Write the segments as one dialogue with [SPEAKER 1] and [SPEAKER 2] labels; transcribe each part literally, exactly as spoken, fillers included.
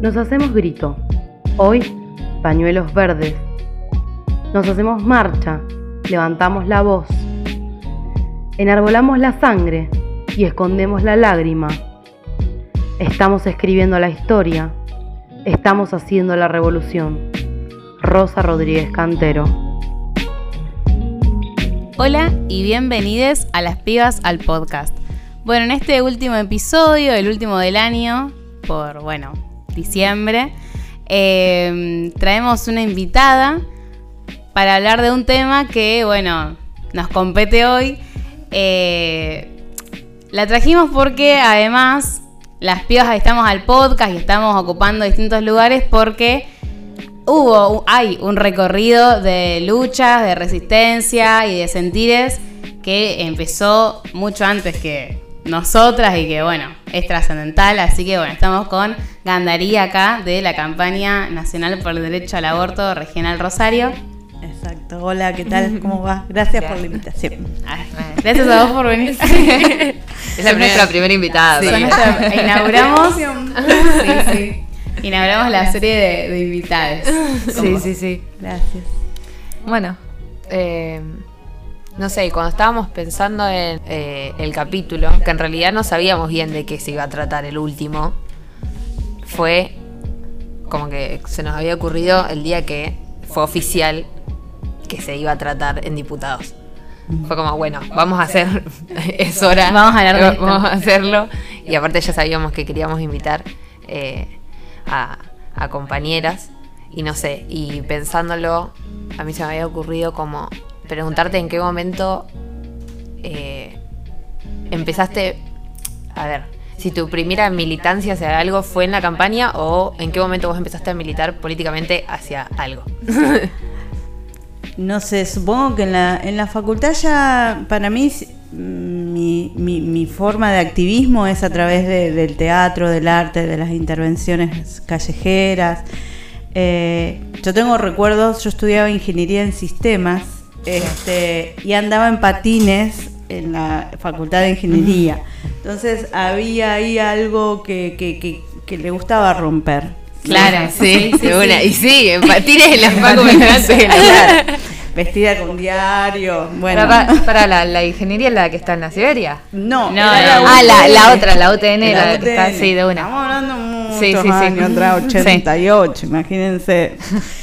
[SPEAKER 1] Nos hacemos grito, hoy pañuelos verdes. Nos hacemos marcha, levantamos la voz. Enarbolamos la sangre y escondemos la lágrima. Estamos escribiendo la historia, estamos haciendo la revolución. Rosa Rodríguez Cantero.
[SPEAKER 2] Hola y bienvenidos a Las Pibas al Podcast. Bueno, en este último episodio, el último del año, por, bueno, diciembre, eh, traemos una invitada para hablar de un tema que, bueno, nos compete hoy. Eh, la trajimos porque, además, Las Pibas estamos al podcast y estamos ocupando distintos lugares porque hubo, hay un recorrido de luchas, de resistencia y de sentires que empezó mucho antes que nosotras y que, bueno, es trascendental. Así que, bueno, estamos con Gandarí acá de la Campaña Nacional por el Derecho al Aborto Regional Rosario.
[SPEAKER 3] Exacto. Hola, ¿qué tal? ¿Cómo va? Gracias por la invitación.
[SPEAKER 2] Gracias a vos por venir.
[SPEAKER 4] Es la nuestra primera invitada.
[SPEAKER 2] Sí. Nuestra, inauguramos, sí, sí. inauguramos la Gracias. serie de, de invitadas.
[SPEAKER 4] Sí, sí, sí.
[SPEAKER 3] Gracias.
[SPEAKER 4] Bueno, eh, no sé, cuando estábamos pensando en eh, el capítulo, que en realidad no sabíamos bien de qué se iba a tratar el último, fue como que se nos había ocurrido el día que fue oficial que se iba a tratar en diputados. Fue como, bueno, vamos a hacer, es hora,
[SPEAKER 2] vamos a hablar de esto.
[SPEAKER 4] Vamos a hacerlo. Y aparte ya sabíamos que queríamos invitar eh, a, a compañeras. Y no sé, y pensándolo, a mí se me había ocurrido como preguntarte en qué momento eh, empezaste, a ver, si tu primera militancia hacia algo fue en la campaña o en qué momento vos empezaste a militar políticamente hacia algo.
[SPEAKER 3] No sé, supongo que en la, en la facultad ya, para mí, mi, mi, mi forma de activismo es a través de, del teatro, del arte, de las intervenciones callejeras. Eh, yo tengo recuerdos, yo estudiaba ingeniería en sistemas este, y andaba en patines en la facultad de ingeniería. Entonces había ahí algo que, que, que, que le gustaba romper.
[SPEAKER 4] Claro,
[SPEAKER 3] ¿no?
[SPEAKER 4] sí, sí, una, sí. Y sí, en patines en la facu me encanta.
[SPEAKER 3] Claro. Vestida con diario. Bueno.
[SPEAKER 4] Para, para la, la ingeniería es la que está en la Siberia.
[SPEAKER 3] No,
[SPEAKER 4] no,
[SPEAKER 3] no.
[SPEAKER 4] Ah, la, la otra, la U T N, la,
[SPEAKER 3] la
[SPEAKER 4] la
[SPEAKER 3] U T N.
[SPEAKER 4] Que está así de una.
[SPEAKER 3] Estamos hablando muchos
[SPEAKER 4] sí, sí,
[SPEAKER 3] años,
[SPEAKER 4] sí.
[SPEAKER 3] atrás, ochenta y ocho, sí. Imagínense.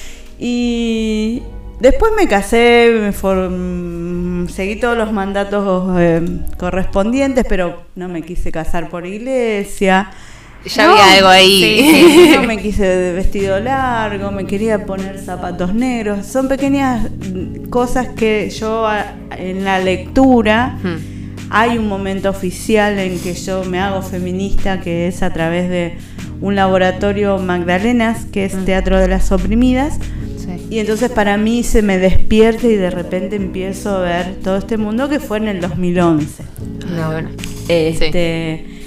[SPEAKER 3] Y después me casé, me form... seguí todos los mandatos eh, correspondientes, pero no me quise casar por iglesia.
[SPEAKER 4] Ya
[SPEAKER 3] no,
[SPEAKER 4] había algo ahí.
[SPEAKER 3] Sí, sí, no me quise de vestido largo, me quería poner zapatos negros. Son pequeñas cosas que yo en la lectura hmm. hay un momento oficial en que yo me hago feminista, que es a través de un laboratorio Magdalenas, que es hmm. Teatro de las Oprimidas. Sí. Y entonces para mí se me despierta y de repente empiezo a ver todo este mundo, que fue en el dos mil once.
[SPEAKER 4] No, bueno.
[SPEAKER 3] Este... Sí.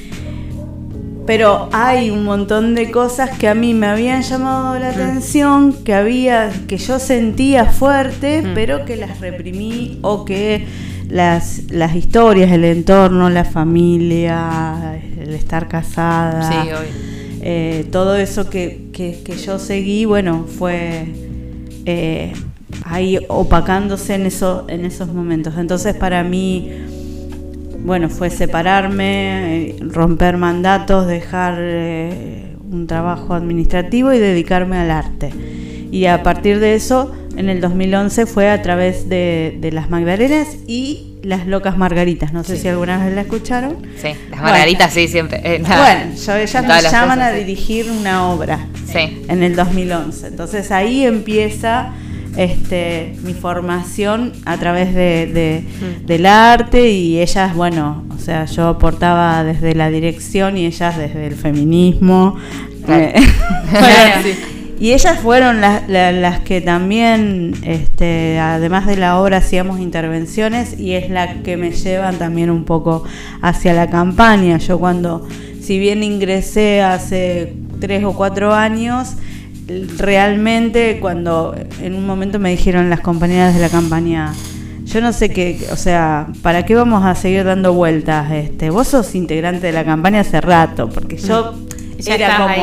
[SPEAKER 3] Pero hay un montón de cosas que a mí me habían llamado la atención, que había, que yo sentía fuerte, mm. pero que las reprimí, o que las, las historias, el entorno, la familia, el estar casada,
[SPEAKER 4] sí, obvio.
[SPEAKER 3] Eh, todo eso que, que, que yo seguí, bueno, fue eh, ahí opacándose en eso, en esos momentos. Entonces para mí, bueno, fue separarme, romper mandatos, dejar eh, un trabajo administrativo y dedicarme al arte. Y a partir de eso, en el dos mil once fue a través de, de las Magdalenas y las Locas Margaritas. No sé sí. si alguna vez la escucharon.
[SPEAKER 4] Sí, las Margaritas bueno, sí, siempre. Eh,
[SPEAKER 3] bueno, yo, ellas me llaman
[SPEAKER 4] cosas,
[SPEAKER 3] a dirigir una obra
[SPEAKER 4] sí.
[SPEAKER 3] en el dos mil once. Entonces ahí empieza... Este, mi formación a través de, de, mm. del arte, y ellas, bueno, o sea, yo aportaba desde la dirección y ellas desde el feminismo. Claro. Eh, bueno, sí. Y ellas fueron las, las, las que también, este, además de la obra, hacíamos intervenciones, y es la que me llevan también un poco hacia la campaña. Yo cuando, si bien ingresé hace tres o cuatro años, realmente cuando en un momento me dijeron las compañeras de la campaña, yo no sé qué, o sea, ¿para qué vamos a seguir dando vueltas? Este, vos sos integrante de la campaña hace rato, porque yo
[SPEAKER 2] ya
[SPEAKER 3] era como,
[SPEAKER 2] ahí.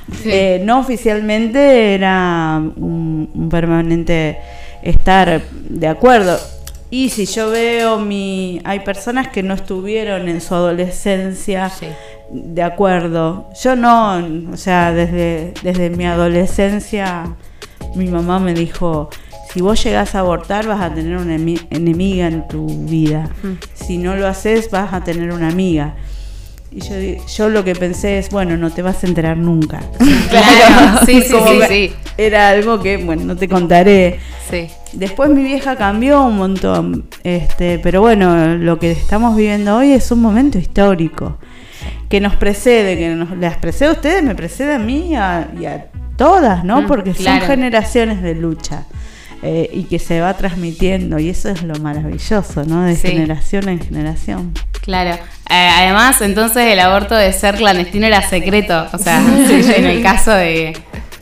[SPEAKER 3] Sí. Eh, no oficialmente era un, un permanente estar de acuerdo. Y si yo veo mi... Hay personas que no estuvieron en su adolescencia sí. de acuerdo. Yo no, o sea, desde, desde mi adolescencia mi mamá me dijo, si vos llegás a abortar vas a tener una enemiga en tu vida. Mm. Si no lo haces vas a tener una amiga. Y yo, yo lo que pensé es, bueno, no te vas a enterar nunca.
[SPEAKER 2] Claro, sí, sí, sí, sí.
[SPEAKER 3] Era algo que, bueno, no te contaré.
[SPEAKER 2] Sí.
[SPEAKER 3] Después mi vieja cambió un montón, este, pero bueno, lo que estamos viviendo hoy es un momento histórico que nos precede, que nos las precede a ustedes, me precede a mí a, y a todas, ¿no? Mm, Porque claro. son generaciones de lucha. Eh, y que se va transmitiendo, y eso es lo maravilloso, ¿no? De sí. generación en generación.
[SPEAKER 2] Claro. Eh, además, entonces el aborto de ser clandestino era secreto, o sea, en el caso de...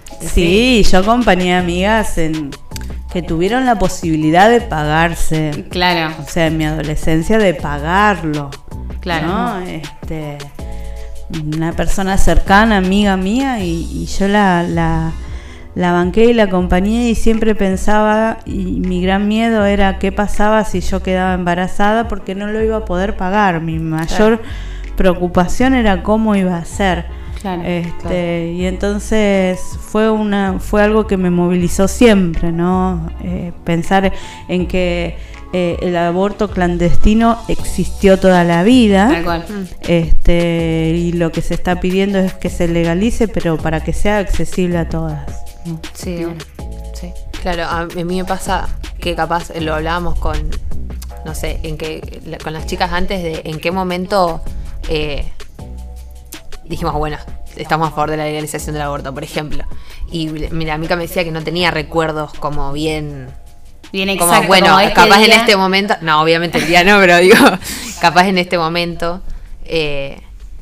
[SPEAKER 3] Sí, yo acompañé a amigas en que tuvieron la posibilidad de pagarse.
[SPEAKER 2] Claro.
[SPEAKER 3] O sea, en mi adolescencia de pagarlo.
[SPEAKER 2] Claro.
[SPEAKER 3] ¿No? Este, una persona cercana, amiga mía, y, y yo la... la La banqué y la acompañé y siempre pensaba, y mi gran miedo era qué pasaba si yo quedaba embarazada porque no lo iba a poder pagar. Mi mayor claro. preocupación era cómo iba a ser.
[SPEAKER 2] Claro,
[SPEAKER 3] este,
[SPEAKER 2] claro.
[SPEAKER 3] Y entonces fue una fue algo que me movilizó siempre, ¿no? Eh, pensar en que eh, el aborto clandestino existió toda la vida.
[SPEAKER 2] Tal cual.
[SPEAKER 3] Este, y lo que se está pidiendo es que se legalice, pero para que sea accesible a todas.
[SPEAKER 4] Sí, bueno, sí. Claro, a mí me pasa que capaz lo hablábamos con, no sé, en que con las chicas antes de en qué momento eh, dijimos, bueno, estamos a favor de la legalización del aborto, por ejemplo. Y mira, Mica me decía que no tenía recuerdos como bien...
[SPEAKER 2] Bien exacto.
[SPEAKER 4] Como, bueno,
[SPEAKER 2] como este
[SPEAKER 4] capaz
[SPEAKER 2] día.
[SPEAKER 4] En este momento... No, obviamente el día no, pero digo, capaz en este momento... Eh,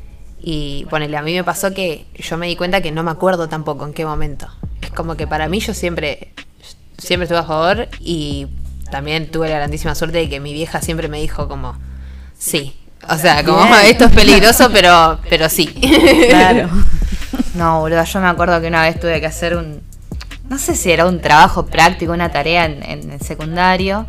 [SPEAKER 4] y ponele, a mí me pasó que yo me di cuenta que no me acuerdo tampoco en qué momento. Es como que para mí yo siempre siempre estuve a favor y también tuve la grandísima suerte de que mi vieja siempre me dijo como sí, o sea, como bien. Esto es peligroso, pero pero sí.
[SPEAKER 5] Claro. No, boludo, yo me acuerdo que una vez tuve que hacer un, no sé si era un trabajo práctico, una tarea en, en el secundario,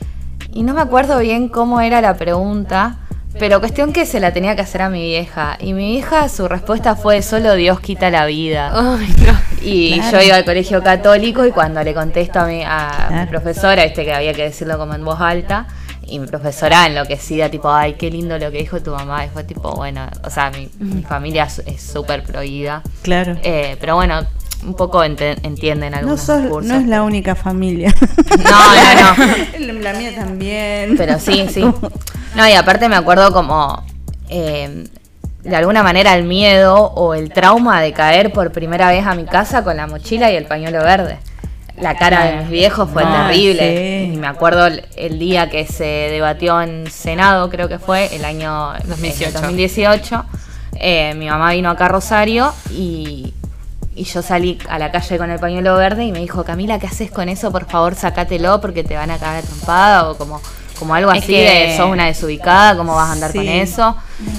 [SPEAKER 5] y no me acuerdo bien cómo era la pregunta. Pero cuestión que se la tenía que hacer a mi vieja. Y mi vieja, su respuesta fue, solo Dios quita la vida.
[SPEAKER 4] Ay, no.
[SPEAKER 5] Y claro. Yo iba al colegio católico y cuando le contesto a mi, a claro. mi profesora, viste que había que decirlo como en voz alta, y mi profesora enloquecida, tipo, ay, qué lindo lo que dijo tu mamá. Y fue tipo, bueno, o sea, mi, mm. mi familia es súper prohibida.
[SPEAKER 3] Claro.
[SPEAKER 5] Eh, pero bueno, un poco ent- entienden algunos
[SPEAKER 3] no sos,
[SPEAKER 5] cursos.
[SPEAKER 3] No es la única familia.
[SPEAKER 5] No, no, no.
[SPEAKER 3] La mía también.
[SPEAKER 5] Pero sí, sí. No, y aparte me acuerdo como, eh, de alguna manera el miedo o el trauma de caer por primera vez a mi casa con la mochila y el pañuelo verde. La cara de mis viejos fue no, terrible. Sí. Y me acuerdo el, el día que se debatió en Senado, creo que fue, el año dos mil dieciocho. dos mil dieciocho. Eh, mi mamá vino acá a Rosario y... Y yo salí a la calle con el pañuelo verde y me dijo, Camila, ¿qué haces con eso? Por favor, sacátelo porque te van a cagar a trompada, o como, como algo es así que... de sos una desubicada, ¿cómo vas a andar sí. con eso?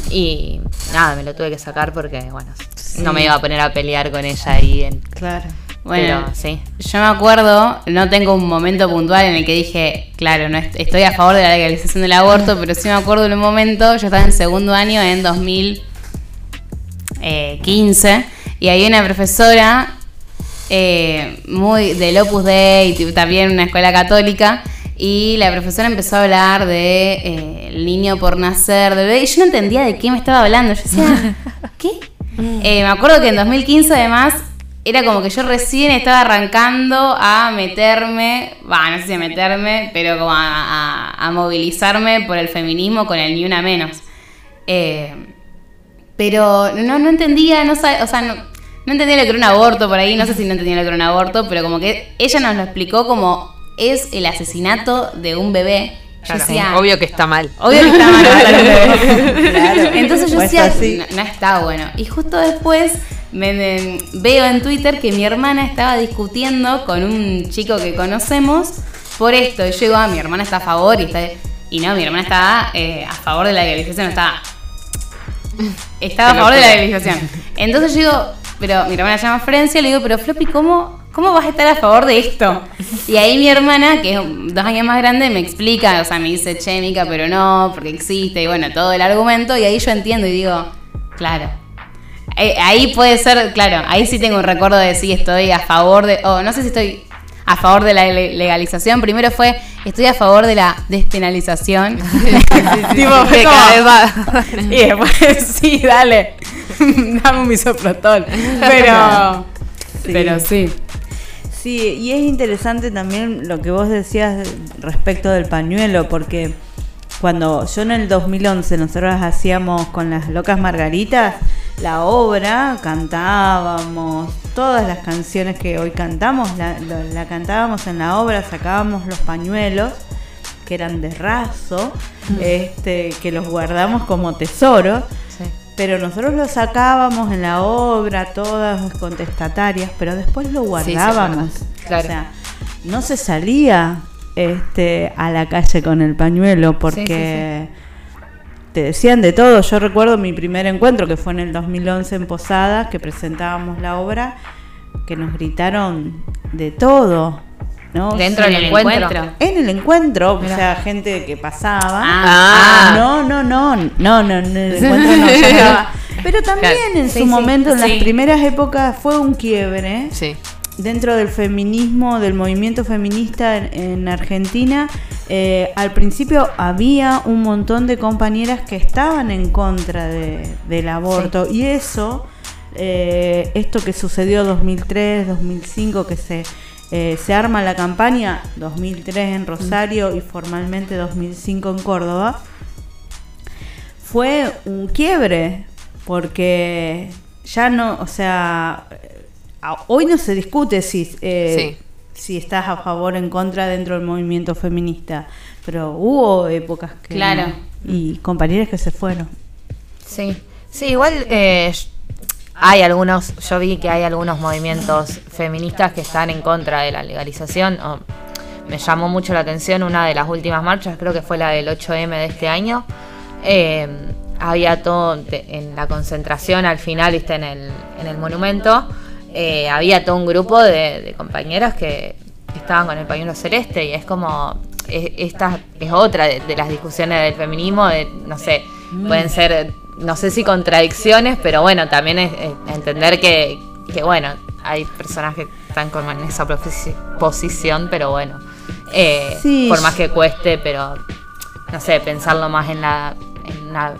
[SPEAKER 5] Y nada, me lo tuve que sacar porque, bueno, sí. no me iba a poner a pelear con ella ahí. En...
[SPEAKER 3] Claro.
[SPEAKER 2] Bueno, pero, sí. Yo me acuerdo, no tengo un momento puntual en el que dije, claro, no est- estoy a favor de la legalización del aborto, pero sí me acuerdo en un momento, yo estaba en segundo año en dos mil quince, y había una profesora eh, muy del Opus Dei, y también una escuela católica, y la profesora empezó a hablar de eh, el niño por nacer, de bebé, y yo no entendía de qué me estaba hablando. Yo decía, ¿qué? Eh, me acuerdo que en dos mil quince además era como que yo recién estaba arrancando a meterme, bah, no sé si a meterme, pero como a, a, a movilizarme por el feminismo con el ni una menos. Eh, pero no, no entendía, no sabe, o sea, no, no entendía lo que era un aborto por ahí, no sé si no entendía lo que era un aborto, pero como que ella nos lo explicó como es el asesinato de un bebé. Yo
[SPEAKER 4] claro,
[SPEAKER 2] decía,
[SPEAKER 4] obvio que está mal.
[SPEAKER 2] Obvio que está mal matar un bebé.
[SPEAKER 3] Claro.
[SPEAKER 2] Entonces yo
[SPEAKER 3] Pues
[SPEAKER 2] decía, no, no está bueno. Y justo después me, me, veo en Twitter que mi hermana estaba discutiendo con un chico que conocemos por esto. Y yo digo, ah, mi hermana está a favor. Y, está, y no, mi hermana estaba eh, a favor de la legalización. Estaba, estaba a favor de la legalización. Entonces yo digo, pero mi hermana se llama Florencia, le digo, pero Floppy, ¿cómo, ¿cómo vas a estar a favor de esto? Y ahí mi hermana, que es dos años más grande, me explica, o sea, me dice, che, Mica, pero no, porque existe, y bueno, todo el argumento, y ahí yo entiendo y digo, claro. Ahí puede ser, claro, ahí sí tengo un recuerdo de sí, estoy a favor de, o oh, no sé si estoy a favor de la legalización. Primero fue, estoy a favor de la despenalización. Tipo, fue como, y después, sí, dale, dame un misoprostol. Pero,
[SPEAKER 3] sí.
[SPEAKER 2] pero sí.
[SPEAKER 3] Sí, y es interesante también lo que vos decías respecto del pañuelo, porque cuando yo en el dos mil once nosotros hacíamos con las Locas Margaritas la obra, cantábamos todas las canciones que hoy cantamos, la, la, la cantábamos en la obra, sacábamos los pañuelos que eran de raso, mm. este, que los guardamos como tesoros, sí. Pero nosotros los sacábamos en la obra, todas contestatarias, pero después lo guardábamos, sí, claro. O sea, no se salía este, a la calle con el pañuelo porque... Sí, sí, sí. Te decían de todo. Yo recuerdo mi primer encuentro, que fue en el dos mil once en Posadas, que presentábamos la obra, que nos gritaron de todo, ¿no?
[SPEAKER 5] Dentro del encuentro.
[SPEAKER 3] En el encuentro, Mirá. O sea, gente que pasaba.
[SPEAKER 5] Ah,
[SPEAKER 3] no, no, no, no, no, no, en el encuentro no llegaba. Pero también claro. en sí, su sí, momento, en sí. las primeras épocas, fue un quiebre.
[SPEAKER 4] Sí.
[SPEAKER 3] Dentro del feminismo, del movimiento feminista en, en Argentina, eh, al principio había un montón de compañeras que estaban en contra de, del aborto, sí. Y eso, eh, esto que sucedió dos mil tres, dos mil cinco, que se, eh, se arma la campaña, dos mil tres en Rosario mm. y formalmente dos mil cinco en Córdoba, fue un quiebre, porque ya no, o sea... Hoy no se discute si, eh, sí. si estás a favor o en contra dentro del movimiento feminista, pero hubo épocas que...
[SPEAKER 2] Claro.
[SPEAKER 3] Y compañeras que se fueron.
[SPEAKER 5] Sí, sí, igual eh, hay algunos, yo vi que hay algunos movimientos feministas que están en contra de la legalización. Oh, me llamó mucho la atención una de las últimas marchas, creo que fue la del ocho eme de este año. Eh, había todo en la concentración al final, ¿viste? En el, en el monumento. Eh, había todo un grupo de, de compañeras que, que estaban con el pañuelo celeste, y es como es, esta es otra de, de las discusiones del feminismo, de, no sé, pueden ser, no sé si contradicciones, pero bueno, también es, es entender que, que bueno, hay personas que están como en esa posición, pero bueno, eh, sí. por más que cueste, pero no sé, pensarlo más en la en una,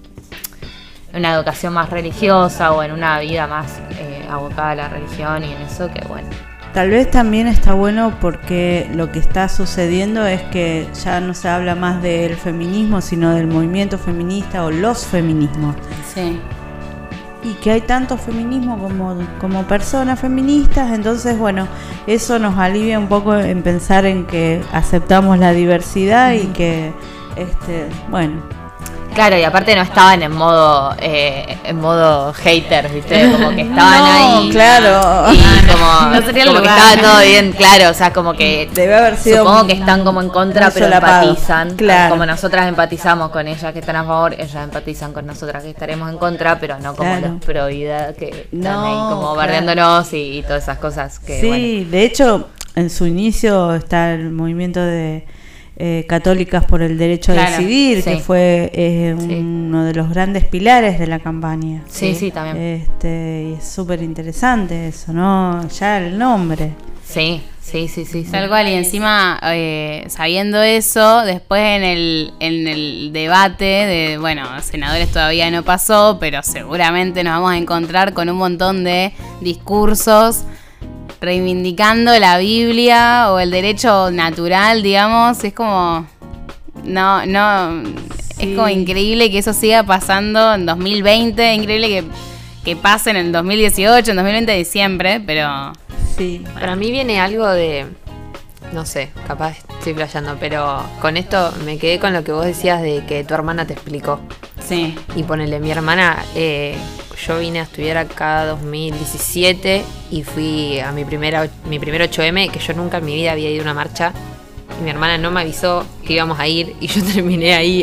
[SPEAKER 5] en una educación más religiosa o en una vida más eh, abocada a la religión y en eso, que bueno.
[SPEAKER 3] Tal vez también está bueno porque lo que está sucediendo es que ya no se habla más del feminismo, sino del movimiento feminista o los feminismos.
[SPEAKER 2] Sí.
[SPEAKER 3] Y que hay tanto feminismo como, como personas feministas, entonces bueno, eso nos alivia un poco en pensar en que aceptamos la diversidad mm. y que, este, bueno...
[SPEAKER 5] Claro, y aparte no estaban en modo eh, en modo hater, ¿viste? Como que estaban no, ahí.
[SPEAKER 3] Claro.
[SPEAKER 5] Y como, no sería como que estaba todo bien, claro, o sea, como que
[SPEAKER 3] debe haber sido.
[SPEAKER 5] Supongo un, que están como en contra, pero empatizan.
[SPEAKER 3] Claro.
[SPEAKER 5] Como nosotras empatizamos con ellas que están a favor, ellas empatizan con nosotras que estaremos en contra, pero no como claro. los pro vida que están no, ahí como claro. bardeándonos y, y todas esas cosas que
[SPEAKER 3] sí,
[SPEAKER 5] bueno.
[SPEAKER 3] De hecho, en su inicio está el movimiento de Eh, Católicas por el Derecho a claro, Decidir, sí. que fue eh, sí. uno de los grandes pilares de la campaña.
[SPEAKER 5] Sí, sí, también.
[SPEAKER 3] Este, y es súper interesante eso, ¿no? Ya el nombre.
[SPEAKER 5] Sí, sí, sí, sí.
[SPEAKER 2] Tal sí. cual, y encima, eh, sabiendo eso, después en el, en el debate de, bueno, senadores todavía no pasó, pero seguramente nos vamos a encontrar con un montón de discursos reivindicando la Biblia o el derecho natural, digamos. Es como no, no sí. es como increíble que eso siga pasando en dos mil veinte, increíble que, que pase en el dos mil dieciocho, en dos mil veinte de diciembre, pero
[SPEAKER 4] sí, bueno. Para mí viene algo de, no sé, capaz estoy flasheando, pero con esto me quedé con lo que vos decías de que tu hermana te explicó.
[SPEAKER 2] Sí.
[SPEAKER 4] Y ponele, mi hermana, eh, yo vine a estudiar acá dos mil diecisiete y fui a mi primera mi primer ocho eme, que yo nunca en mi vida había ido a una marcha. Y mi hermana no me avisó que íbamos a ir y yo terminé ahí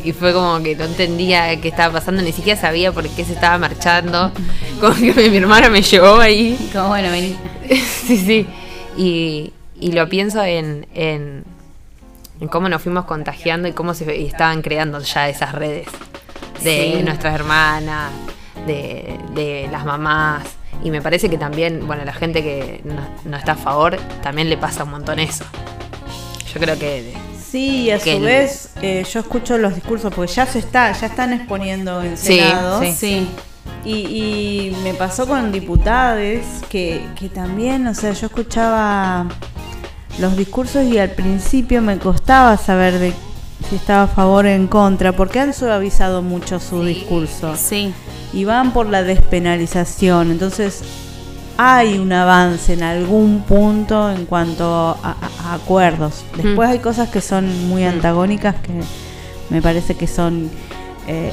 [SPEAKER 4] y fue como que no entendía qué estaba pasando, ni siquiera sabía por qué se estaba marchando. Como que mi, mi hermana me llevó ahí.
[SPEAKER 2] Como bueno, vení.
[SPEAKER 4] Sí, sí. Y, y lo pienso en, en, en cómo nos fuimos contagiando y cómo se y estaban creando ya esas redes de
[SPEAKER 2] Sí.
[SPEAKER 4] nuestras hermanas, de, de las mamás. Y me parece que también, bueno, la gente que no, no está a favor, también le pasa un montón eso. Yo creo que...
[SPEAKER 3] Sí, y a
[SPEAKER 4] que
[SPEAKER 3] su
[SPEAKER 4] el-
[SPEAKER 3] vez eh, yo escucho los discursos porque ya se está, ya están exponiendo en
[SPEAKER 4] Sí,
[SPEAKER 3] Senado.
[SPEAKER 4] sí.
[SPEAKER 2] Sí.
[SPEAKER 3] Y, y me pasó con diputades que, que también, o sea, yo escuchaba los discursos y al principio me costaba saber de si estaba a favor o en contra, porque han suavizado mucho su discurso
[SPEAKER 2] Sí.
[SPEAKER 3] y van por la despenalización. Entonces hay un avance en algún punto en cuanto a, a- a acuerdos. Después
[SPEAKER 4] Mm.
[SPEAKER 3] hay cosas que son muy
[SPEAKER 4] Mm.
[SPEAKER 3] antagónicas que me parece que son eh,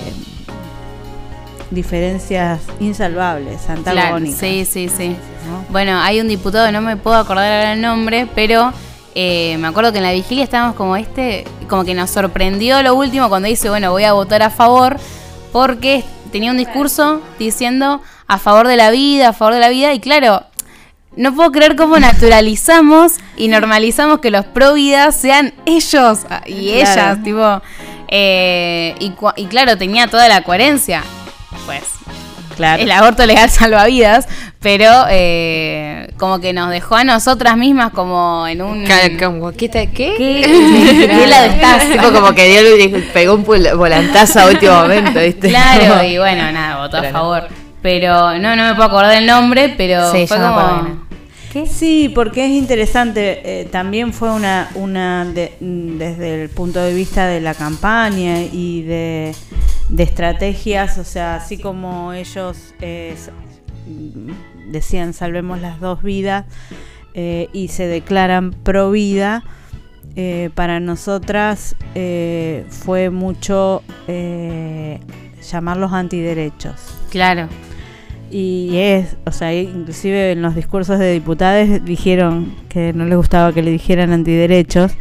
[SPEAKER 3] diferencias insalvables,
[SPEAKER 2] Claro,
[SPEAKER 3] antagónicas.
[SPEAKER 2] sí, sí, sí.
[SPEAKER 3] ¿no?
[SPEAKER 2] Bueno, hay un diputado, no me puedo acordar ahora el nombre, pero eh, me acuerdo que en la vigilia estábamos como este, como que nos sorprendió lo último cuando dice, bueno, voy a votar a favor, porque tenía un discurso diciendo a favor de la vida, a favor de la vida, y claro, no puedo creer cómo naturalizamos y normalizamos que los pro vida sean ellos y
[SPEAKER 3] Claro.
[SPEAKER 2] ellas, tipo, eh, y, cua- y claro, tenía toda la coherencia, pues.
[SPEAKER 3] Claro.
[SPEAKER 2] El aborto legal salva vidas, pero eh, como que nos dejó a nosotras mismas como en un...
[SPEAKER 4] Ca- como, ¿Qué? te- ¿Qué?
[SPEAKER 2] ¿Qué? ¿Qué lado estás?
[SPEAKER 5] Tipo como que dio, le pegó un pul- volantazo a último momento, ¿viste?
[SPEAKER 2] Claro, y bueno, nada, votó a
[SPEAKER 5] Pero no.
[SPEAKER 2] favor. Pero no, no me puedo acordar el nombre, pero
[SPEAKER 5] Sí,
[SPEAKER 2] fue
[SPEAKER 5] yo me acuerdo
[SPEAKER 2] como...
[SPEAKER 5] que no.
[SPEAKER 2] ¿Qué?
[SPEAKER 3] Sí, porque es interesante. eh, también fue una, una de- mm, desde el punto de vista de la campaña y de, de estrategias, o sea, así como ellos eh, s- mm, decían salvemos las dos vidas eh, y se declaran pro vida, eh, para nosotras eh, fue mucho eh, llamarlos antiderechos.
[SPEAKER 2] Claro.
[SPEAKER 3] Y es, o sea, inclusive en los discursos de diputados dijeron que no les gustaba que le dijeran antiderechos,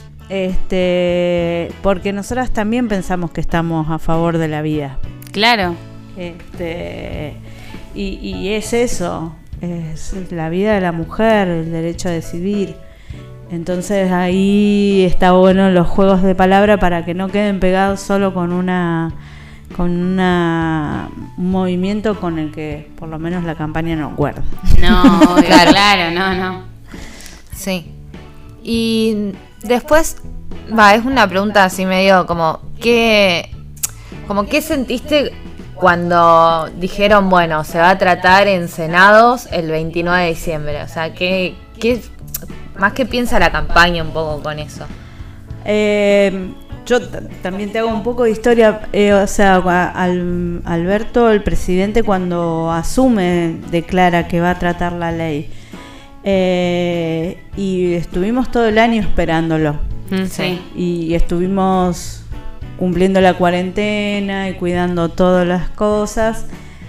[SPEAKER 3] este, porque nosotras también pensamos que estamos a favor de la vida.
[SPEAKER 2] Claro.
[SPEAKER 3] Este, y, y es eso, es la vida de la mujer, el derecho a decidir. Entonces ahí está bueno los juegos de palabra para que no queden pegados solo con una con una, un movimiento con el que por lo menos la campaña no acuerda.
[SPEAKER 2] No, obvio, claro, no, no.
[SPEAKER 5] Sí. Y después, va, es una pregunta así medio como, ¿qué, como qué sentiste cuando dijeron, bueno, se va a tratar en Senados el veintinueve de diciembre? O sea, ¿qué, qué más que piensa la campaña un poco con eso?
[SPEAKER 3] Eh, yo t- también te hago un poco de historia, eh, o sea, a- al, Alberto, el presidente, cuando asume, declara que va a tratar la ley. Eh, y estuvimos todo el año esperándolo.
[SPEAKER 4] Mm,
[SPEAKER 2] Sí.
[SPEAKER 3] Y estuvimos cumpliendo la cuarentena y cuidando todas las cosas.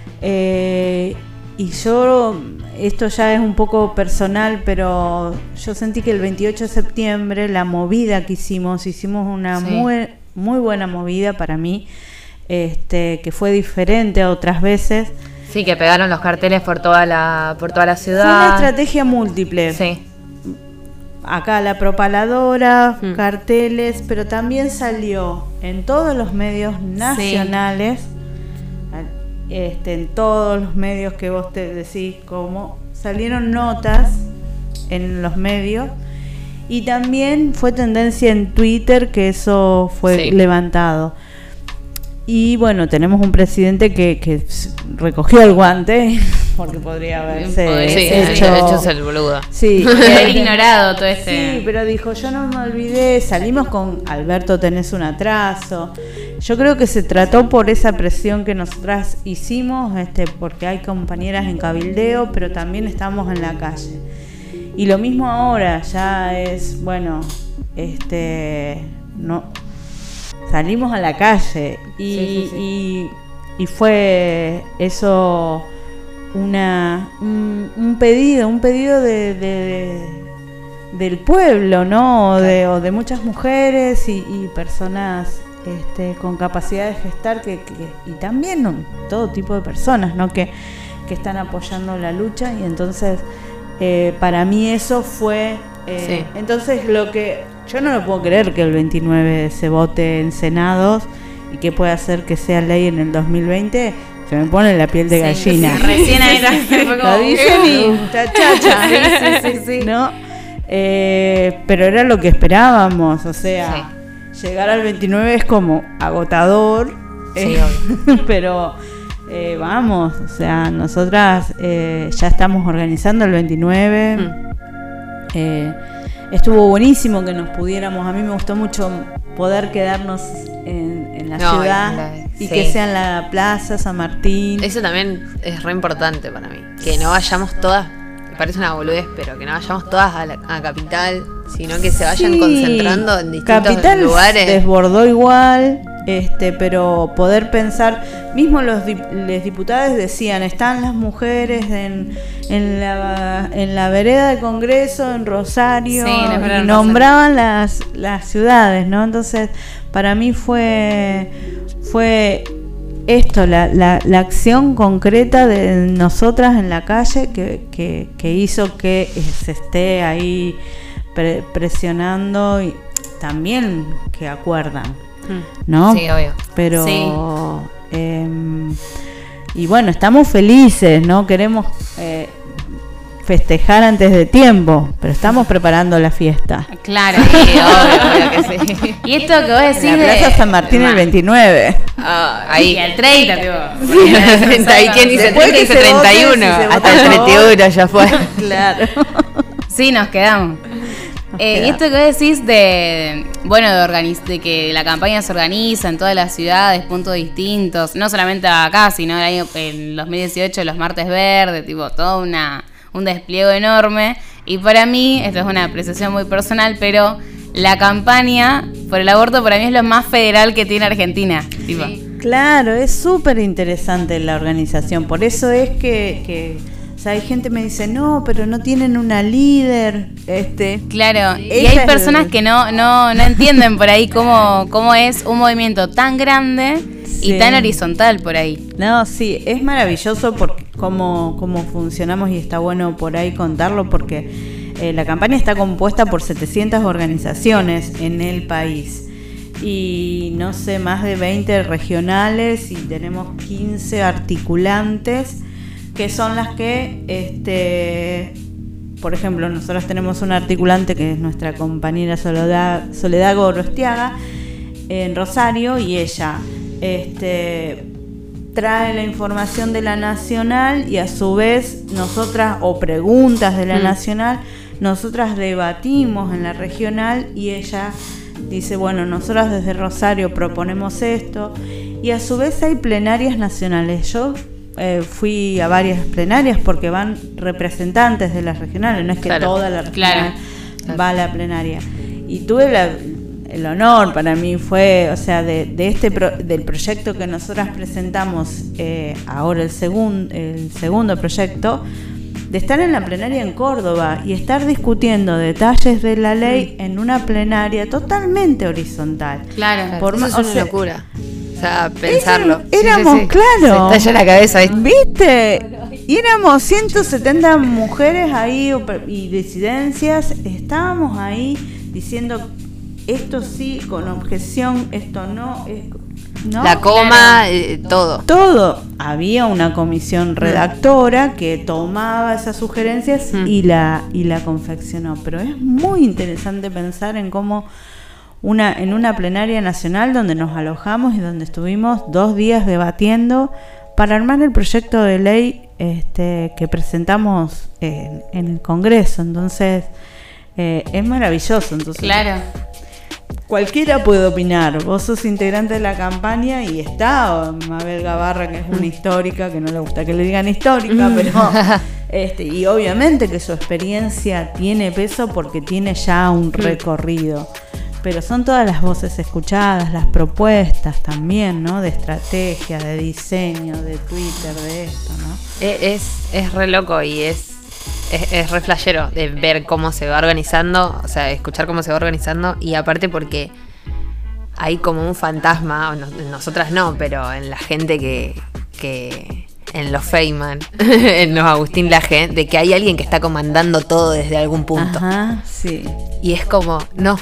[SPEAKER 3] Eh, y yo, esto ya es un poco personal, pero yo sentí que el veintiocho de septiembre, la movida que hicimos, hicimos una
[SPEAKER 5] Sí.
[SPEAKER 3] muy, muy buena movida para mí, este, que fue diferente a otras veces.
[SPEAKER 5] Sí, que pegaron los carteles por toda la, por toda la
[SPEAKER 3] Fue una
[SPEAKER 5] ciudad.
[SPEAKER 3] estrategia múltiple.
[SPEAKER 5] Sí.
[SPEAKER 3] Acá la propaladora,
[SPEAKER 4] Mm.
[SPEAKER 3] carteles, pero también salió en todos los medios nacionales, este, en todos los medios que vos te decís, como salieron notas en los medios, y también fue tendencia en Twitter, que eso fue
[SPEAKER 4] Sí.
[SPEAKER 3] levantado. Y bueno, tenemos un presidente que, que s- recogió el guante, porque podría haberse
[SPEAKER 2] Podría
[SPEAKER 4] Sí,
[SPEAKER 2] ser,
[SPEAKER 3] hecho...
[SPEAKER 4] de hecho es el boludo.
[SPEAKER 3] Sí,
[SPEAKER 2] Haber
[SPEAKER 3] eh,
[SPEAKER 2] ignorado todo este...
[SPEAKER 3] Sí, pero dijo, yo no me olvidé, salimos con Alberto, tenés un atraso. Yo creo que se trató por esa presión que nosotras hicimos, este, porque hay compañeras en cabildeo, pero también estamos en la calle. Y lo mismo ahora, ya es, bueno, este, no, salimos a la calle y,
[SPEAKER 5] Sí, sí, sí.
[SPEAKER 3] y, y fue eso una un, un pedido, un pedido de, de- del pueblo, ¿no? O de, o de muchas mujeres y, y personas este, con capacidad de gestar que, que, y también ¿no? todo tipo de personas, ¿no? que, que están apoyando la lucha, y entonces eh, para mí eso fue eh, sí. Entonces lo que yo no lo puedo creer que el veintinueve se vote en senados y que pueda hacer que sea ley en el dos mil veinte. Se me pone la piel de sí, gallina.
[SPEAKER 2] Sí, recién ahí fue como...
[SPEAKER 3] Lo dicen y chachacha. Sí, sí, sí, sí. ¿No? Eh, pero era lo que esperábamos, o sea, sí. llegar al veintinueve es como agotador, sí, eh, pero eh, vamos, o sea, nosotras eh, ya estamos organizando el veintinueve. Mm. Eh, estuvo buenísimo que nos pudiéramos, a mí me gustó mucho poder quedarnos en, en la no, ciudad en la, y sí. que sea en la plaza San Martín.
[SPEAKER 4] Eso también es re importante para mí, que no vayamos todas, me parece una boludez, pero que no vayamos todas a la a Capital, sino que se vayan sí. concentrando en distintos
[SPEAKER 3] Capital
[SPEAKER 4] lugares.
[SPEAKER 3] Desbordó igual, este, pero poder pensar, mismo los, dip, los diputados decían, están las mujeres en, en, la, en la vereda del Congreso, en Rosario, sí, y nombraban las, las ciudades, ¿no? Entonces, para mí fue, fue esto, la, la, la acción concreta de nosotras en la calle que, que, que hizo que se esté ahí pre, presionando, y también que acuerdan, ¿no?
[SPEAKER 5] Sí, obvio.
[SPEAKER 3] Pero
[SPEAKER 2] sí.
[SPEAKER 3] eh, y bueno, estamos felices, ¿no? Queremos eh, festejar antes de tiempo, pero estamos preparando la fiesta.
[SPEAKER 2] Claro, sí, obvio, obvio que sí. Y esto que vos decís
[SPEAKER 3] en la Plaza
[SPEAKER 2] de...
[SPEAKER 3] San Martín el veintinueve.
[SPEAKER 2] Ah, ahí. Y el treinta, tipo.
[SPEAKER 4] ¿Y quién dice treinta? Dice treinta y uno. Hasta el treinta y uno ya fue.
[SPEAKER 3] Claro.
[SPEAKER 2] Sí, nos quedamos. Eh, y esto que vos decís de, bueno, de, organiz- de que la campaña se organiza en todas las ciudades, puntos distintos, no solamente acá, sino el año, en dos mil dieciocho, los martes verdes, tipo, todo una, un despliegue enorme. Y para mí, esto es una apreciación muy personal, pero la campaña por el aborto para mí es lo más federal que tiene Argentina. Tipo.
[SPEAKER 3] Sí. Claro, es súper interesante la organización, por eso es que... que o sea, hay gente que me dice, no, pero no tienen una líder. Este,
[SPEAKER 2] claro, y hay personas el... que no, no, no entienden por ahí cómo, cómo es un movimiento tan grande sí. y tan horizontal por ahí.
[SPEAKER 3] No, sí, es maravilloso por cómo, cómo funcionamos, y está bueno por ahí contarlo, porque eh, la campaña está compuesta por setecientas organizaciones en el país. Y no sé, más de veinte regionales, y tenemos quince articulantes, que son las que, este, por ejemplo, nosotros tenemos una articulante que es nuestra compañera Soledad, Soledad Gorostiaga en Rosario, y ella este, trae la información de la nacional, y a su vez nosotras, o preguntas de la mm. nacional, nosotras debatimos en la regional, y ella dice, bueno, nosotras desde Rosario proponemos esto, y a su vez hay plenarias nacionales. Yo Eh, fui a varias plenarias porque van representantes de las regionales, no es que claro, toda la regional claro, va a la plenaria. Y tuve la, el honor, para mí fue, o sea, de, de este pro, del proyecto que nosotras presentamos, eh, ahora el, segun, el segundo proyecto, de estar en la plenaria en Córdoba y estar discutiendo detalles de la ley en una plenaria totalmente horizontal.
[SPEAKER 2] Claro,
[SPEAKER 4] Por eso es una sea, locura. O sea, pensarlo.
[SPEAKER 3] Éramos, sí, sí, sí. claro.
[SPEAKER 4] Se estalla la cabeza, ¿viste?
[SPEAKER 3] ¿Viste? Y éramos ciento setenta mujeres ahí y disidencias. Estábamos ahí diciendo esto sí, con objeción, esto no. Es, ¿no?
[SPEAKER 4] La coma, eh, todo.
[SPEAKER 3] Todo. Había una comisión redactora mm. que tomaba esas sugerencias mm. y la y la confeccionó. Pero es muy interesante pensar en cómo Una, en una plenaria nacional donde nos alojamos y donde estuvimos dos días debatiendo para armar el proyecto de ley este, que presentamos en, en el Congreso. Entonces, eh, es maravilloso. Entonces,
[SPEAKER 2] claro.
[SPEAKER 3] Cualquiera puede opinar. Vos sos integrante de la campaña y está Mabel Gabarra, que es una histórica, que no le gusta que le digan histórica, pero este, y obviamente que su experiencia tiene peso porque tiene ya un recorrido. Pero son todas las voces escuchadas, las propuestas también, ¿no? De estrategia, de diseño, de Twitter, de esto, ¿no?
[SPEAKER 4] Es, es re loco y es, es, es re flashero de ver cómo se va organizando, o sea, escuchar cómo se va organizando, y aparte porque hay como un fantasma, o no, nosotras no, pero en la gente que, que en los Feynman, en los Agustín Laje, de que hay alguien que está comandando todo desde algún punto.
[SPEAKER 3] Ajá, sí.
[SPEAKER 4] Y es como, no.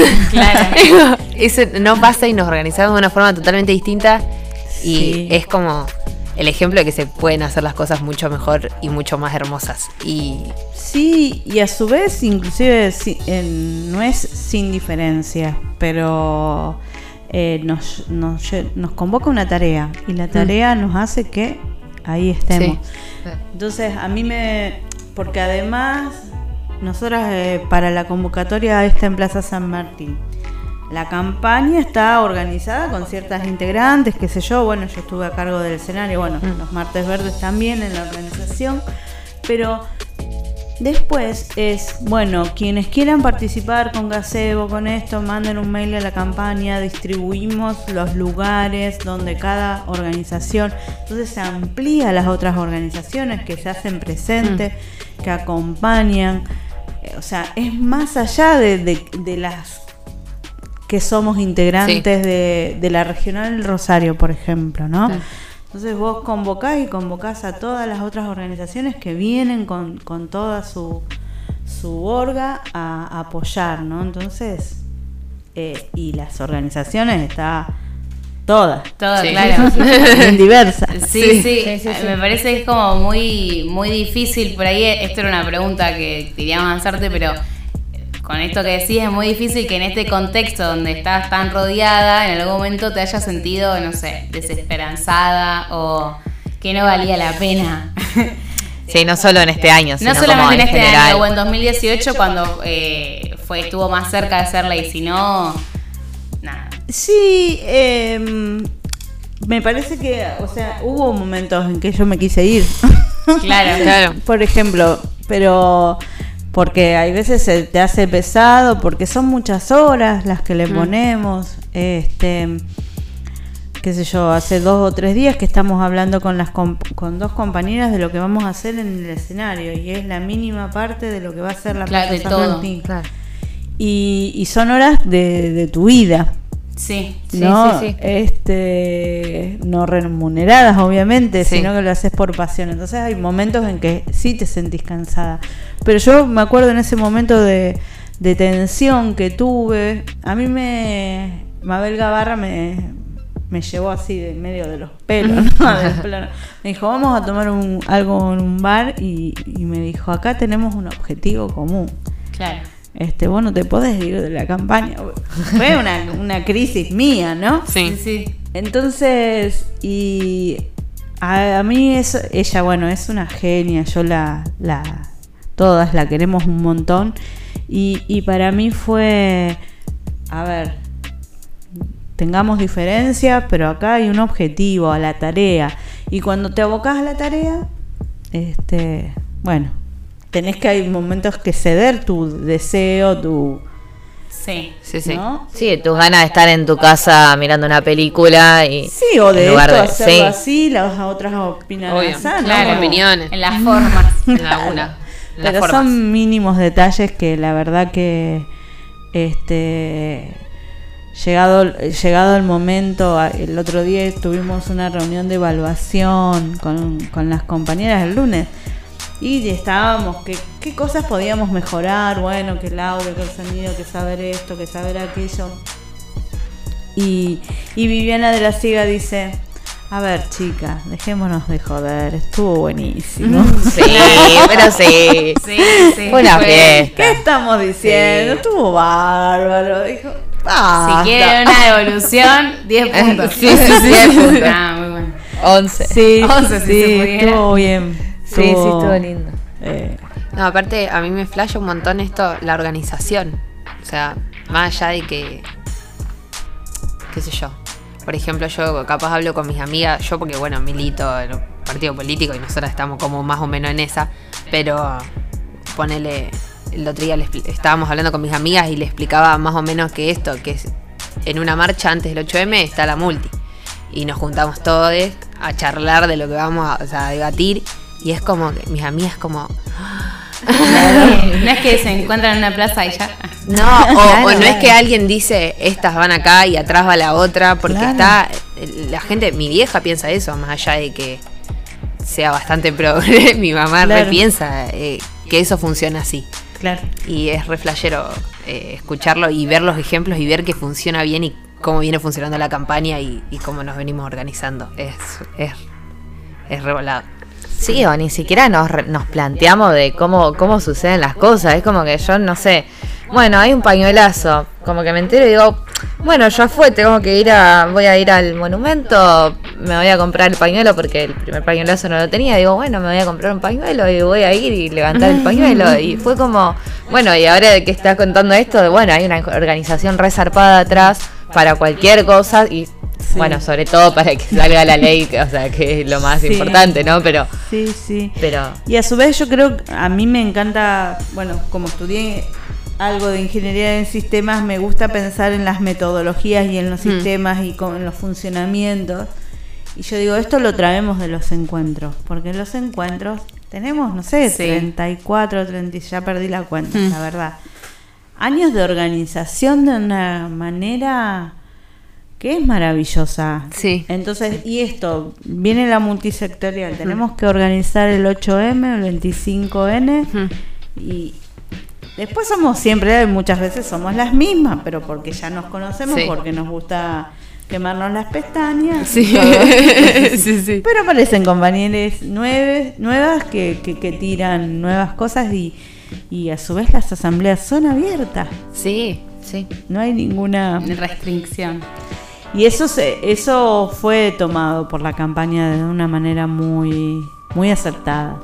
[SPEAKER 2] Claro.
[SPEAKER 4] Ese no pasa y nos organizamos de una forma totalmente distinta. Y
[SPEAKER 3] Sí.
[SPEAKER 4] es como el ejemplo de que se pueden hacer las cosas mucho mejor y mucho más hermosas. Y
[SPEAKER 3] Sí, y a su vez, inclusive, si- en- no es sin diferencia, pero eh, nos, nos, lle- nos convoca una tarea y la tarea nos hace que ahí estemos.
[SPEAKER 4] Sí.
[SPEAKER 3] Entonces, a mí me... Porque además, nosotras eh, para la convocatoria esta en Plaza San Martín, la campaña está organizada con ciertas integrantes, qué sé yo, bueno, yo estuve a cargo del escenario, bueno,
[SPEAKER 4] Mm.
[SPEAKER 3] los Martes Verdes también en la organización, pero después es, bueno, quienes quieran participar con gazebo, con esto, manden un mail a la campaña, distribuimos los lugares donde cada organización, entonces se amplía a las otras organizaciones que se hacen presentes,
[SPEAKER 4] Mm.
[SPEAKER 3] que acompañan, eh, o sea, es más allá de, de, de las que somos integrantes
[SPEAKER 4] Sí.
[SPEAKER 3] de, de la Regional Rosario, por ejemplo, ¿no?
[SPEAKER 4] Sí.
[SPEAKER 3] Entonces vos convocás y convocás a todas las otras organizaciones que vienen con, con toda su, su orga a, a apoyar, ¿no? Entonces, eh, y las organizaciones está todas,
[SPEAKER 2] Todo,
[SPEAKER 4] Sí.
[SPEAKER 2] claro.
[SPEAKER 3] bien diversas.
[SPEAKER 2] Sí, sí,
[SPEAKER 5] Sí, sí, sí.
[SPEAKER 2] me parece que es como muy, muy difícil. Por ahí, esto era una pregunta que queríamos hacerte, pero con esto que decís es muy difícil que en este contexto donde estás tan rodeada, en algún momento te hayas sentido, no sé, desesperanzada o que no valía la pena.
[SPEAKER 5] Sí, no solo en este año, sino
[SPEAKER 2] No solamente
[SPEAKER 5] como
[SPEAKER 2] en este
[SPEAKER 5] general.
[SPEAKER 2] año o en dos mil dieciocho cuando eh, fue estuvo más cerca de hacerla y si no, nada.
[SPEAKER 3] Sí, eh, me parece que, o sea, hubo momentos en que yo me quise ir.
[SPEAKER 2] Claro.
[SPEAKER 4] Claro.
[SPEAKER 3] Por ejemplo, pero porque hay veces se te hace pesado, porque son muchas horas las que le ponemos. Este, qué sé yo, hace dos o tres días que estamos hablando con las comp- con dos compañeras de lo que vamos a hacer en el escenario y es la mínima parte de lo que va a ser la
[SPEAKER 2] Claro, de
[SPEAKER 3] Plaza San
[SPEAKER 2] todo.
[SPEAKER 3] Martín.
[SPEAKER 5] Claro.
[SPEAKER 3] Y, y son horas de, de tu vida.
[SPEAKER 2] Sí.
[SPEAKER 5] Sí,
[SPEAKER 3] ¿no?
[SPEAKER 5] sí, sí.
[SPEAKER 3] Este, no remuneradas, obviamente,
[SPEAKER 4] Sí.
[SPEAKER 3] sino que lo haces por pasión. Entonces hay momentos en que sí te sentís cansada. Pero yo me acuerdo en ese momento de, de tensión que tuve. A mí me. Mabel Gabarra me, me llevó así de medio de los pelos, ¿no? Del plano. Me dijo, vamos a tomar un, algo en un bar. Y, y me dijo, acá tenemos un objetivo común.
[SPEAKER 2] Claro.
[SPEAKER 3] Este, vos no te podés ir de la campaña. Fue una, una crisis mía, ¿no?
[SPEAKER 2] Sí,
[SPEAKER 4] Sí.
[SPEAKER 2] sí.
[SPEAKER 3] Entonces, y a, a mí eso, ella, bueno, es una genia, yo la, la, todas la queremos un montón. Y, y para mí fue, a ver, tengamos diferencias, pero acá hay un objetivo, a la tarea. Y cuando te abocás a la tarea, este, bueno, tenés que hay momentos que ceder tu deseo, tu,
[SPEAKER 2] Sí.
[SPEAKER 4] Sí, sí.
[SPEAKER 3] ¿no?
[SPEAKER 5] Sí, tus ganas de estar en tu casa mirando una película y
[SPEAKER 3] Sí, o de
[SPEAKER 5] en lugar
[SPEAKER 3] esto
[SPEAKER 5] de-
[SPEAKER 3] hacerlo
[SPEAKER 5] sí.
[SPEAKER 3] así, las otras opinan
[SPEAKER 4] Obvio.
[SPEAKER 3] así, ¿no?
[SPEAKER 2] Claro.
[SPEAKER 3] Como-
[SPEAKER 4] Opiniones.
[SPEAKER 2] En las formas.
[SPEAKER 4] En alguna. En las
[SPEAKER 3] Pero
[SPEAKER 4] formas.
[SPEAKER 3] son mínimos detalles que la verdad que este llegado llegado el momento, a- el otro día tuvimos una reunión de evaluación con, con las compañeras el lunes y estábamos que qué cosas podíamos mejorar, bueno, que el audio, que el sonido, que saber esto, que saber aquello. Y, y Viviana de la Siga dice, a ver chicas, dejémonos de joder, estuvo buenísimo.
[SPEAKER 5] Sí, pero sí.
[SPEAKER 2] Sí, sí.
[SPEAKER 5] Fue una
[SPEAKER 2] Fue-
[SPEAKER 5] fiesta.
[SPEAKER 3] ¿Qué estamos diciendo?
[SPEAKER 5] Sí.
[SPEAKER 3] Estuvo bárbaro. Dijo, basta.
[SPEAKER 2] Si quieren una devolución, diez puntos.
[SPEAKER 5] Sí, sí, sí.
[SPEAKER 2] diez puntos. Ah, muy bueno.
[SPEAKER 5] once.
[SPEAKER 3] Sí,
[SPEAKER 2] once, si
[SPEAKER 3] sí,
[SPEAKER 2] se pudiera.
[SPEAKER 3] estuvo bien.
[SPEAKER 5] Sí, sí, estuvo lindo.
[SPEAKER 3] eh,
[SPEAKER 4] No, aparte a mí me flasha un montón esto, la organización. O sea, más allá de que, qué sé yo. Por ejemplo, yo capaz hablo con mis amigas, yo porque bueno, milito en un partido político y nosotras estamos como más o menos en esa, pero ponele, el otro día les, estábamos hablando con mis amigas y le explicaba más o menos que esto, que es en una marcha antes del ocho eme está la multi. Y nos juntamos todos a charlar de lo que vamos a, o sea, a debatir. Y es como que mis amigas como, "Ah,
[SPEAKER 2] No es que se encuentran en una plaza y ya.
[SPEAKER 4] No, o, o no es que alguien dice, estas van acá y atrás va la otra, porque
[SPEAKER 3] Claro.
[SPEAKER 4] está, la gente, mi vieja piensa eso, más allá de que sea bastante progre, mi mamá
[SPEAKER 3] Claro.
[SPEAKER 4] repiensa eh, que eso funciona así.
[SPEAKER 3] Claro.
[SPEAKER 4] Y es re flashero eh, escucharlo y ver los ejemplos y ver que funciona bien y cómo viene funcionando la campaña y, y cómo nos venimos organizando. Es, es, es re volado.
[SPEAKER 5] Sí, o ni siquiera nos, re- nos planteamos de cómo, cómo suceden las cosas. Es como que yo no sé. Bueno, hay un pañuelazo. Como que me entero y digo, bueno, ya fue, tengo que ir a. Voy a ir al monumento. Me voy a comprar el pañuelo porque el primer pañuelazo no lo tenía. Digo, bueno, me voy a comprar un pañuelo y voy a ir y levantar el pañuelo. Y fue como, bueno, y ahora de que estás contando esto, bueno, hay una organización resarpada atrás para cualquier cosa y.
[SPEAKER 3] Sí.
[SPEAKER 5] Bueno, sobre todo para que salga la ley, que- o sea, que es lo más
[SPEAKER 3] Sí.
[SPEAKER 5] importante, ¿no? Pero,
[SPEAKER 3] Sí, sí.
[SPEAKER 5] pero
[SPEAKER 3] Y a su vez yo creo, a mí me encanta, bueno, como estudié algo de ingeniería en sistemas, me gusta pensar en las metodologías y en los
[SPEAKER 4] Mm.
[SPEAKER 3] sistemas y con, en los funcionamientos. Y yo digo, esto lo traemos de los encuentros, porque en los encuentros tenemos, no sé,
[SPEAKER 2] Sí.
[SPEAKER 3] treinta y cuatro, treinta, ya perdí la cuenta,
[SPEAKER 2] Mm.
[SPEAKER 3] la verdad. Años de organización de una manera que es maravillosa.
[SPEAKER 4] Sí.
[SPEAKER 3] Entonces, y esto, viene la multisectorial, tenemos que organizar el ocho eme, el veinticinco ene,
[SPEAKER 4] Ujú.
[SPEAKER 3] y después somos siempre, muchas veces somos las mismas, pero porque ya nos conocemos,
[SPEAKER 4] Sí.
[SPEAKER 3] porque nos gusta quemarnos las pestañas.
[SPEAKER 4] Sí.
[SPEAKER 3] todo.
[SPEAKER 4] Sí, sí.
[SPEAKER 3] Pero aparecen compañeros nueve, nuevas que, que, que tiran nuevas cosas y, y a su vez las asambleas son abiertas.
[SPEAKER 4] Sí.
[SPEAKER 5] sí.
[SPEAKER 3] No hay ninguna...
[SPEAKER 2] Restricción.
[SPEAKER 3] Y eso se, eso fue tomado por la campaña de una manera muy, muy acertada.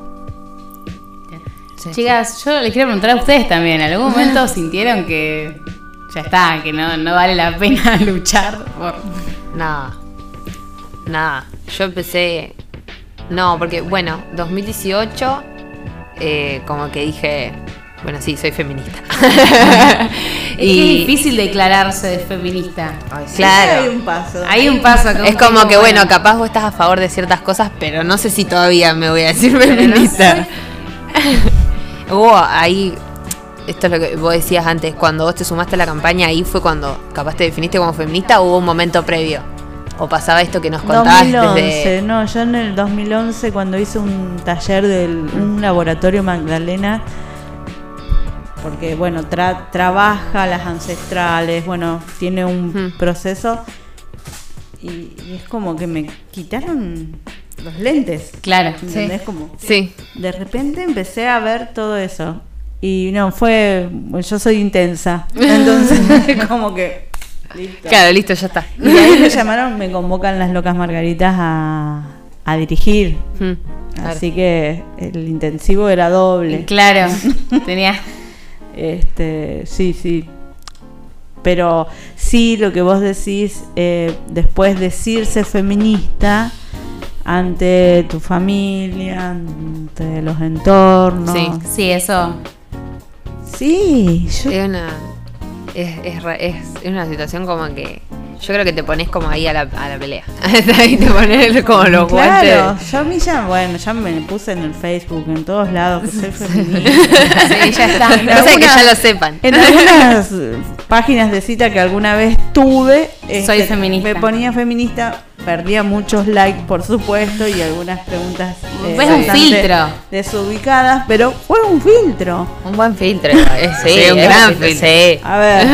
[SPEAKER 5] Sí.
[SPEAKER 2] Chicas, yo les quiero preguntar a ustedes también. ¿En algún momento sintieron que ya está, que no, no vale la pena luchar por...
[SPEAKER 4] Nada. Nada. Yo empecé. No, porque, bueno, dos mil dieciocho, eh, como que dije. Bueno, sí, soy feminista.
[SPEAKER 2] Es que es difícil declararse de feminista.
[SPEAKER 5] Ay, sí.
[SPEAKER 4] Claro.
[SPEAKER 3] Hay un paso.
[SPEAKER 2] Hay un paso acá.
[SPEAKER 4] Es
[SPEAKER 2] un
[SPEAKER 4] como
[SPEAKER 2] poco,
[SPEAKER 4] que, bueno, capaz vos estás a favor de ciertas cosas, pero no sé si todavía me voy a decir feminista. Hubo ahí, esto es lo que vos decías antes, cuando vos te sumaste a la campaña, ahí fue cuando capaz te definiste como feminista, o hubo un momento previo. O pasaba esto que nos contabas
[SPEAKER 3] dos mil once,
[SPEAKER 4] desde.
[SPEAKER 3] no, yo en el dos mil once cuando hice un taller de un laboratorio Magdalena, porque bueno, tra- trabaja las ancestrales, bueno, tiene un
[SPEAKER 4] Ujú.
[SPEAKER 3] proceso y, y es como que me quitaron los lentes.
[SPEAKER 2] Claro.
[SPEAKER 3] ¿Entendés? Como
[SPEAKER 4] Sí.
[SPEAKER 3] de repente empecé a ver todo eso. Y no, fue. Yo soy intensa. Entonces, como que. Listo.
[SPEAKER 4] Claro, listo, ya está.
[SPEAKER 3] Y de ahí me llamaron, me convocan las Locas Margaritas a, a dirigir.
[SPEAKER 4] Mm.
[SPEAKER 3] Así que el intensivo era doble.
[SPEAKER 2] Claro. Tenía...
[SPEAKER 3] Este, sí, sí. Pero sí, lo que vos decís, eh, después decirse feminista ante tu familia, ante los entornos.
[SPEAKER 4] Sí.
[SPEAKER 2] Sí, eso...
[SPEAKER 3] Sí, yo
[SPEAKER 4] Es una. Es, es, ra- es, es una situación como que. Yo creo que te pones como ahí a la, a la pelea. Ahí te pones como los
[SPEAKER 3] claro,
[SPEAKER 4] guantes.
[SPEAKER 3] yo a mí ya, bueno, ya me puse en el Facebook, en todos lados, que soy feminista.
[SPEAKER 2] Sí, ya está.
[SPEAKER 3] En
[SPEAKER 4] No sé, que
[SPEAKER 3] algunas-
[SPEAKER 4] ya lo sepan.
[SPEAKER 3] En algunas eh, páginas de cita que alguna vez tuve,
[SPEAKER 2] Soy
[SPEAKER 3] este,
[SPEAKER 2] feminista.
[SPEAKER 3] me ponía feminista, perdía muchos likes, por supuesto, y algunas preguntas eh,
[SPEAKER 2] Fue un
[SPEAKER 3] bastante
[SPEAKER 2] filtro.
[SPEAKER 3] desubicadas, pero fue un filtro.
[SPEAKER 5] Un buen filtro. igual. Sí,
[SPEAKER 4] Sí, un
[SPEAKER 5] es
[SPEAKER 4] gran
[SPEAKER 5] filtro,
[SPEAKER 4] filtro.
[SPEAKER 3] A ver,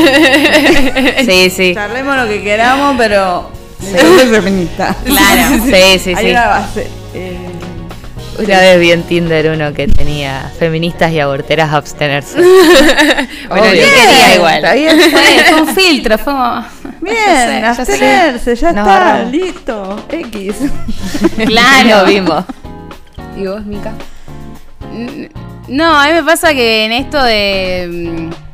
[SPEAKER 5] Sí, sí, sí.
[SPEAKER 3] charlemos lo que queramos, pero soy feminista.
[SPEAKER 5] Claro. Sí, sí,
[SPEAKER 3] Hay
[SPEAKER 5] sí.
[SPEAKER 3] una base. eh,
[SPEAKER 5] Una vez vi en Tinder uno que tenía feministas y aborteras a abstenerse.
[SPEAKER 4] Bueno,
[SPEAKER 5] Obvio.
[SPEAKER 4] yo quería igual.
[SPEAKER 3] Está bien.
[SPEAKER 2] Fue, fue un filtro, fue como...
[SPEAKER 3] Bien,
[SPEAKER 2] Ya sé, ya sé.
[SPEAKER 3] abstenerse, ya
[SPEAKER 5] Nos
[SPEAKER 3] está,
[SPEAKER 5] agarramos.
[SPEAKER 3] listo. X.
[SPEAKER 2] Claro.
[SPEAKER 5] Lo vimos.
[SPEAKER 4] ¿Y vos, Mica?
[SPEAKER 2] No, a mí me pasa que en esto de... mm,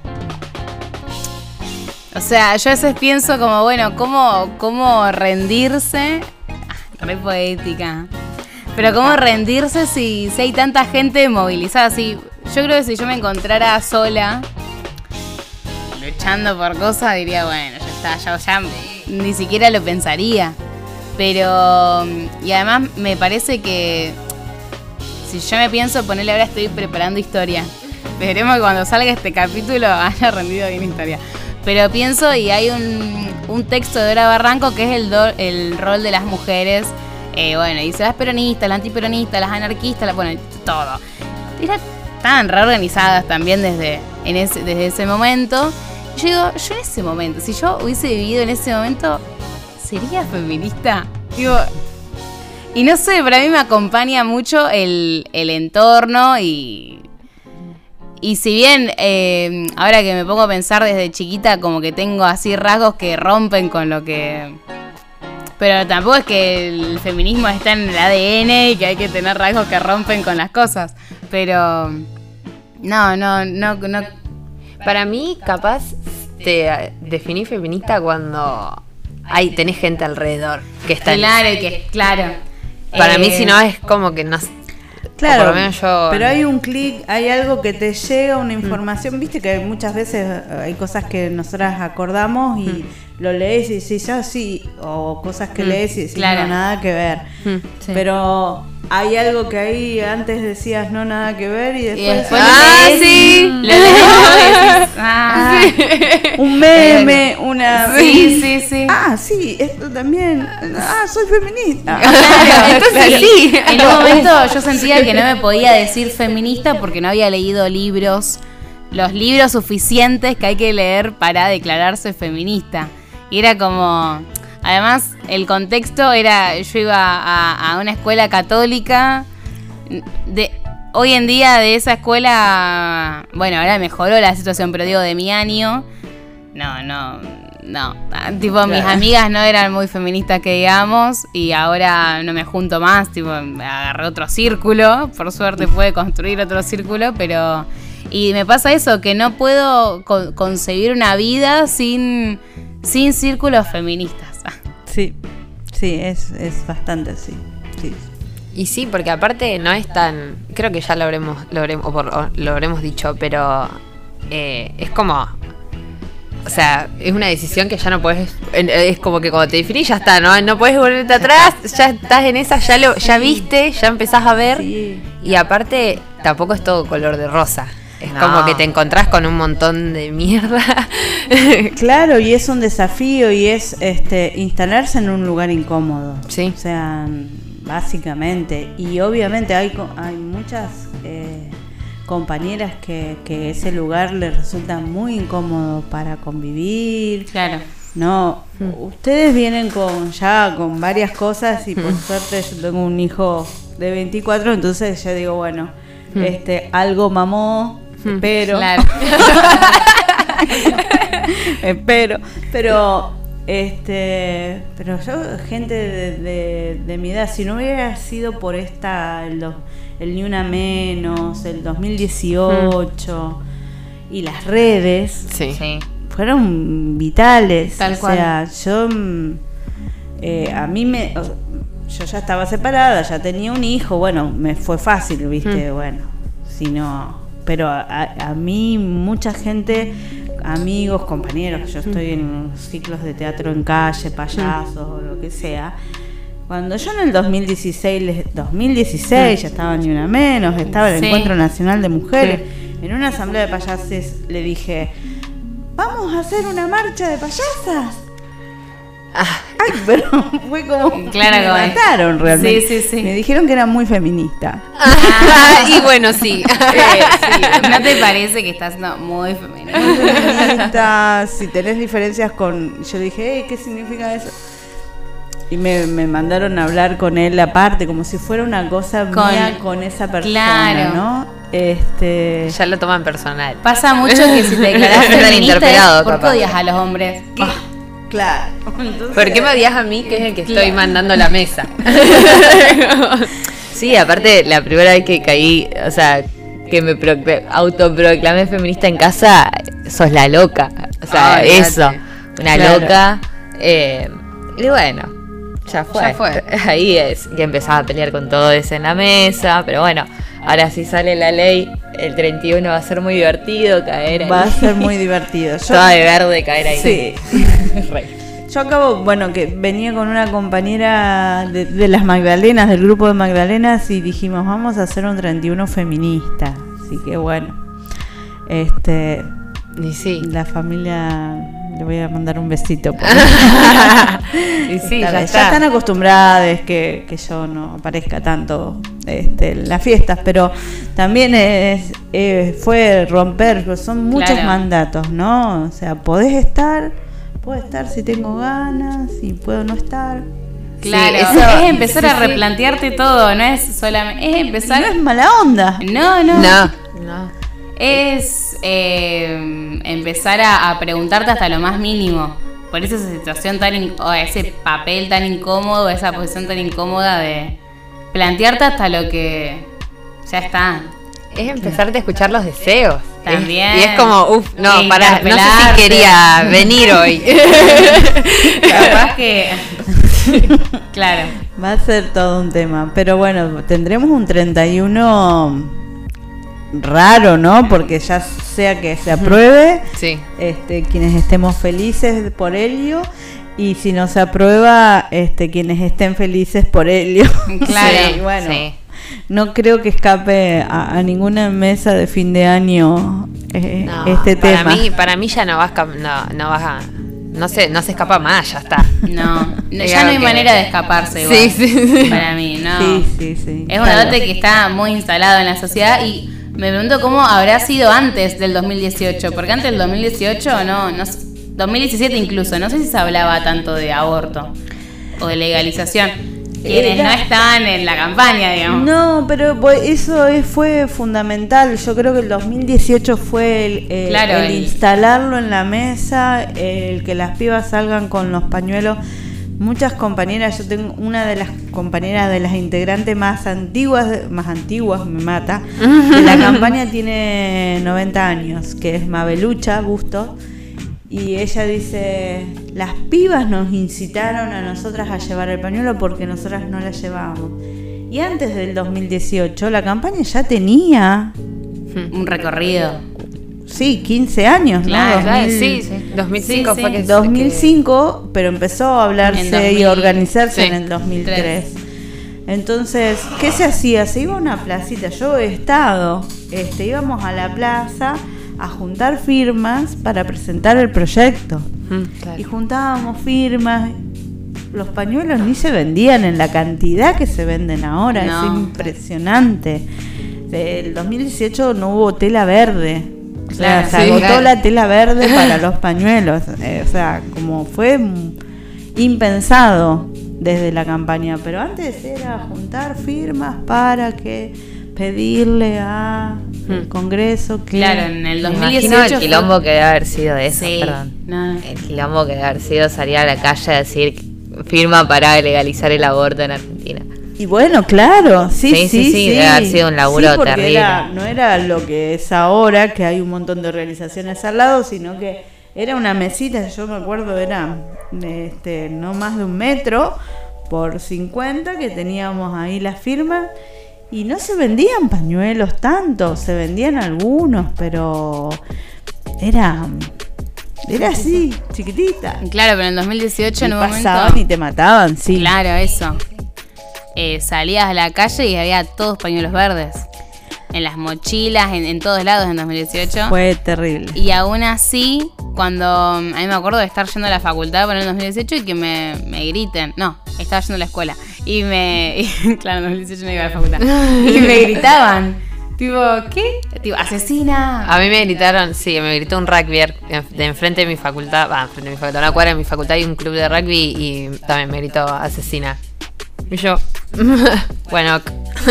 [SPEAKER 2] O sea, yo a veces pienso como, bueno, ¿cómo, cómo rendirse? Ah, re poética. Pero ¿cómo rendirse si, si hay tanta gente movilizada? Si, yo creo que si yo me encontrara sola, luchando por cosas, diría, bueno, ya está, ya, ya ni siquiera lo pensaría. Pero, y además me parece que si yo me pienso ponerle ahora, estoy preparando historia. Veremos que cuando salga este capítulo haya rendido bien historia. Pero pienso, y hay un, un texto de Dora Barranco que es el, do, el rol de las mujeres. Eh, bueno, dice las peronistas, las antiperonistas, las anarquistas, las, bueno, todo. Era, estaban reorganizadas también desde, en ese, desde ese momento. Y yo digo, yo en ese momento, si yo hubiese vivido en ese momento, ¿sería feminista? Digo, y no sé, para mí me acompaña mucho el, el entorno y... Y si bien eh, ahora que me pongo a pensar desde chiquita como que tengo así rasgos que rompen con lo que... Pero tampoco es que el feminismo está en el A D N y que hay que tener rasgos que rompen con las cosas. Pero no, no, no, no.
[SPEAKER 4] Para mí, capaz, te definí feminista cuando hay, tenés gente alrededor que está
[SPEAKER 2] Claro,
[SPEAKER 4] en...
[SPEAKER 2] que claro.
[SPEAKER 4] Para
[SPEAKER 2] eh,
[SPEAKER 4] mí, si no, es como que no...
[SPEAKER 3] Claro,
[SPEAKER 4] por lo menos yo,
[SPEAKER 3] pero hay un clic, hay algo que te llega, una información, mm. viste que muchas veces hay cosas que nosotras acordamos y mm. lo lees y decís, ah, sí, o cosas que mm. lees y decís, claro. no, nada que ver. Mm. Sí. Pero hay algo que ahí antes decías, no, nada que ver, y después... Y después
[SPEAKER 4] ah, sí, lo
[SPEAKER 2] lees, ah, sí.
[SPEAKER 3] Un meme, una...
[SPEAKER 2] Sí, sí, sí.
[SPEAKER 3] Ah, sí, esto también. Ah, soy feminista.
[SPEAKER 2] Claro, entonces sí. En un momento yo sentía que no me podía decir feminista porque no había leído libros, los libros suficientes que hay que leer para declararse feminista. Y era como... Además, el contexto era, yo iba a, a una escuela católica, de, hoy en día de esa escuela, bueno, ahora mejoró la situación, pero digo, de mi año, no, no, no, tipo, claro. Mis amigas no eran muy feministas que digamos, y ahora no me junto más, tipo, agarré otro círculo, por suerte pude construir otro círculo, pero, y me pasa eso, que no puedo co- concebir una vida sin, sin círculos feministas.
[SPEAKER 3] Sí, sí, es, es bastante así, sí.
[SPEAKER 4] Y sí, porque aparte no es tan... Creo que ya lo habremos, lo habremos, o por, o lo habremos dicho, pero eh, es como... O sea, es una decisión que ya no puedes... Es como que cuando te definís ya está, ¿no? No puedes volverte atrás, ya estás en esa, ya lo ya viste, ya empezás a ver. Sí. Y aparte, tampoco es todo color de rosa. Es no. como que te encontrás con un montón de mierda.
[SPEAKER 3] Claro, y es un desafío y es este instalarse en un lugar incómodo.
[SPEAKER 4] Sí.
[SPEAKER 3] O sea, básicamente. Y obviamente hay, hay muchas eh, compañeras que, que ese lugar les resulta muy incómodo para convivir.
[SPEAKER 2] Claro.
[SPEAKER 3] No, mm. ustedes vienen con ya con varias cosas y por mm. suerte yo tengo un hijo de veinticuatro, entonces yo digo, bueno, mm. este algo mamó. Pero,
[SPEAKER 2] claro.
[SPEAKER 3] espero, pero, este, pero yo, gente de, de, de mi edad, si no hubiera sido por esta, el, el Ni Una Menos, el dos mil dieciocho mm. y las redes,
[SPEAKER 4] sí. Sí.
[SPEAKER 3] fueron vitales.
[SPEAKER 2] Tal
[SPEAKER 3] o
[SPEAKER 2] cual.
[SPEAKER 3] sea, yo, eh, a mí me, yo ya estaba separada, ya tenía un hijo, bueno, me fue fácil, viste, mm. bueno, si no... Pero a, a mí, mucha gente, amigos, compañeros, yo estoy en ciclos de teatro en calle, payasos o lo que sea. Cuando yo en el dos mil dieciséis, dos mil dieciséis ya estaba Ni Una Menos, estaba el sí. Encuentro Nacional de Mujeres, sí. en una asamblea de payases le dije, vamos a hacer una marcha de payasas. Ah. Ay, pero fue como
[SPEAKER 2] claro,
[SPEAKER 3] me mataron realmente.
[SPEAKER 2] Sí, sí, sí.
[SPEAKER 3] Me dijeron que era muy feminista.
[SPEAKER 4] Ah, y bueno, sí.
[SPEAKER 2] eh, sí. ¿No te parece que estás no, muy feminista?
[SPEAKER 3] Muy feminista, si tenés diferencias con... Yo dije, hey, ¿qué significa eso? Y me, me mandaron a hablar con él aparte, como si fuera una cosa con, mía con esa persona,
[SPEAKER 2] claro.
[SPEAKER 3] ¿no? Este...
[SPEAKER 4] Ya lo toman personal.
[SPEAKER 2] Pasa mucho que si te declarás feminista es ¿por qué odias a los hombres? ¿Qué?
[SPEAKER 3] Ah. Claro.
[SPEAKER 4] Entonces, ¿por qué me odias a mí, que es el que claro. estoy mandando la mesa?
[SPEAKER 5] Sí, aparte, la primera vez que caí, o sea, que me pro- autoproclamé feminista en casa, sos la loca. O sea, ah, eso, una claro. loca. Eh, y bueno, ya fue.
[SPEAKER 2] ya fue.
[SPEAKER 5] Ahí es que empezaba a pelear con todo eso en la mesa, pero bueno, ahora sí sale la ley. El treinta y uno va a ser muy divertido caer ahí.
[SPEAKER 3] Va a ser muy divertido. Yo...
[SPEAKER 5] Toda de verde caer ahí.
[SPEAKER 3] Sí. Yo acabo, bueno, que venía con una compañera de, de las Magdalenas, del grupo de Magdalenas, y dijimos, vamos a hacer un treinta y uno feminista. Así que bueno, este,
[SPEAKER 4] Y sí.
[SPEAKER 3] la familia, le voy a mandar un besito. Por
[SPEAKER 4] Y sí,
[SPEAKER 3] ya,
[SPEAKER 4] ya
[SPEAKER 3] ya
[SPEAKER 4] está.
[SPEAKER 3] están acostumbradas que, que yo no aparezca tanto este, en las fiestas, pero también es, eh, fue romper, son muchos
[SPEAKER 2] Claro.
[SPEAKER 3] mandatos, ¿no? O sea, podés estar, puedo estar si tengo ganas, y puedo no estar.
[SPEAKER 2] Claro,
[SPEAKER 4] Sí, eso-
[SPEAKER 2] es empezar
[SPEAKER 4] sí,
[SPEAKER 2] a
[SPEAKER 4] sí.
[SPEAKER 2] replantearte todo, no es solamente, es
[SPEAKER 3] Y
[SPEAKER 2] empezar,
[SPEAKER 3] no es mala onda.
[SPEAKER 2] no, no,
[SPEAKER 4] No, no.
[SPEAKER 2] es eh, empezar a, a preguntarte hasta lo más mínimo, por eso esa situación tan, in- o ese papel tan incómodo, esa posición tan incómoda de plantearte hasta lo que ya está.
[SPEAKER 4] Es empezarte a escuchar los deseos.
[SPEAKER 2] También.
[SPEAKER 4] Es- y es como, uff, no,
[SPEAKER 2] E
[SPEAKER 4] para, no sé si
[SPEAKER 2] interpelarte.
[SPEAKER 4] quería venir hoy.
[SPEAKER 2] Capaz que, claro.
[SPEAKER 3] Va a ser todo un tema, pero bueno, tendremos un treinta y uno raro, ¿no? Porque ya sea que se apruebe,
[SPEAKER 4] Sí.
[SPEAKER 3] este, quienes estemos felices por ello, y si no se aprueba, este, quienes estén felices por ello.
[SPEAKER 2] Claro,
[SPEAKER 3] Sí, bueno,
[SPEAKER 4] sí.
[SPEAKER 3] no creo que escape a, a ninguna mesa de fin de año eh,
[SPEAKER 4] No,
[SPEAKER 3] este
[SPEAKER 4] para
[SPEAKER 3] tema.
[SPEAKER 4] Mí, para mí ya no vas, no, no vas a, no se, no se escapa más, ya está.
[SPEAKER 2] No, no,
[SPEAKER 4] Es
[SPEAKER 2] ya no hay
[SPEAKER 4] algo que-
[SPEAKER 2] manera de escaparse igual.
[SPEAKER 4] Sí, sí, sí.
[SPEAKER 2] Para mí, no.
[SPEAKER 3] Sí, sí, sí.
[SPEAKER 2] Es un
[SPEAKER 3] Claro.
[SPEAKER 2] debate que está muy instalado en la sociedad y me pregunto cómo habrá sido antes del dos mil dieciocho, porque antes del dos mil dieciocho, no, no, s- dos mil diecisiete incluso, no sé si se hablaba tanto de aborto o de legalización. Quienes
[SPEAKER 3] Era-
[SPEAKER 2] no estaban en la campaña, digamos.
[SPEAKER 3] No, pero pues, eso es- fue fundamental. Yo creo que el dos mil dieciocho fue el, eh,
[SPEAKER 2] Claro,
[SPEAKER 3] el
[SPEAKER 2] el-
[SPEAKER 3] instalarlo en la mesa, el que las pibas salgan con los pañuelos. Muchas compañeras, yo tengo una de las compañeras de las integrantes más antiguas, de- más antiguas, me mata, de la campaña tiene noventa años, que es Mabelucha Busto. Y ella dice, las pibas nos incitaron a nosotras a llevar el pañuelo porque nosotras no la llevábamos. Y antes del dos mil dieciocho la campaña ya tenía,
[SPEAKER 2] Un recorrido.
[SPEAKER 3] sí, quince años,
[SPEAKER 2] Claro,
[SPEAKER 3] ¿no?
[SPEAKER 4] Claro,
[SPEAKER 3] dos mil
[SPEAKER 4] sí, sí. dos mil cinco
[SPEAKER 2] Sí,
[SPEAKER 4] fue
[SPEAKER 2] sí.
[SPEAKER 4] que...
[SPEAKER 3] dos mil cinco, pero empezó a hablarse
[SPEAKER 2] En dos mil,
[SPEAKER 3] y a organizarse
[SPEAKER 4] sí,
[SPEAKER 3] en el dos mil tres. Entonces, ¿qué se hacía? Se iba a una placita, yo he estado, este, íbamos a la plaza a juntar firmas para presentar el proyecto.
[SPEAKER 4] Mm, claro.
[SPEAKER 3] Y juntábamos firmas. Los pañuelos ni se vendían en la cantidad que se venden ahora,
[SPEAKER 2] No.
[SPEAKER 3] es impresionante. El dos mil dieciocho no hubo tela verde. O sea,
[SPEAKER 2] Claro,
[SPEAKER 3] se
[SPEAKER 4] sí,
[SPEAKER 3] agotó
[SPEAKER 4] claro.
[SPEAKER 3] la tela verde para los pañuelos. Eh, o sea, como fue mm, impensado desde la campaña. Pero antes era juntar firmas para que pedirle a el Congreso que...
[SPEAKER 2] Claro, en el
[SPEAKER 5] Me
[SPEAKER 2] dos mil
[SPEAKER 5] imagino
[SPEAKER 2] dieciocho
[SPEAKER 5] el quilombo que debe haber sido de eso,
[SPEAKER 2] Sí.
[SPEAKER 5] perdón.
[SPEAKER 2] No.
[SPEAKER 5] El quilombo que debe haber sido salir a la calle a decir firma para legalizar el aborto en Argentina.
[SPEAKER 3] Y bueno, claro, sí,
[SPEAKER 5] Sí,
[SPEAKER 3] sí,
[SPEAKER 5] sí,
[SPEAKER 3] sí.
[SPEAKER 5] sí, debe haber sido un laburo
[SPEAKER 3] Sí, porque
[SPEAKER 5] terrible.
[SPEAKER 3] era- no era lo que es ahora, que hay un montón de organizaciones al lado, sino que era una mesita, yo me acuerdo, era este, no más de un metro por cincuenta, que teníamos ahí las firmas, y no se vendían pañuelos tanto, se vendían algunos, pero era, era así, chiquitita.
[SPEAKER 2] Claro, pero en el dos mil dieciocho en
[SPEAKER 3] Y
[SPEAKER 2] un
[SPEAKER 3] pasaban
[SPEAKER 2] momento...
[SPEAKER 3] y te mataban, sí.
[SPEAKER 2] Claro, eso. Eh, salías a la calle y había todos pañuelos verdes. En las mochilas, en, en todos lados en dos mil dieciocho.
[SPEAKER 3] Fue terrible.
[SPEAKER 2] Y aún así, cuando a mí me acuerdo de estar yendo a la facultad por el dos mil dieciocho y que me, me griten. No, estaba yendo a la escuela. Y me. y, claro, en dos mil dieciocho no iba a la facultad. Y me gritaban. Tipo, ¿qué? Tipo, asesina.
[SPEAKER 4] A mí me gritaron, sí, me gritó un rugby de enfrente de mi facultad, va, enfrente de mi facultad, una cuadra de mi facultad hay un club de rugby y también me gritó asesina. Y yo, bueno,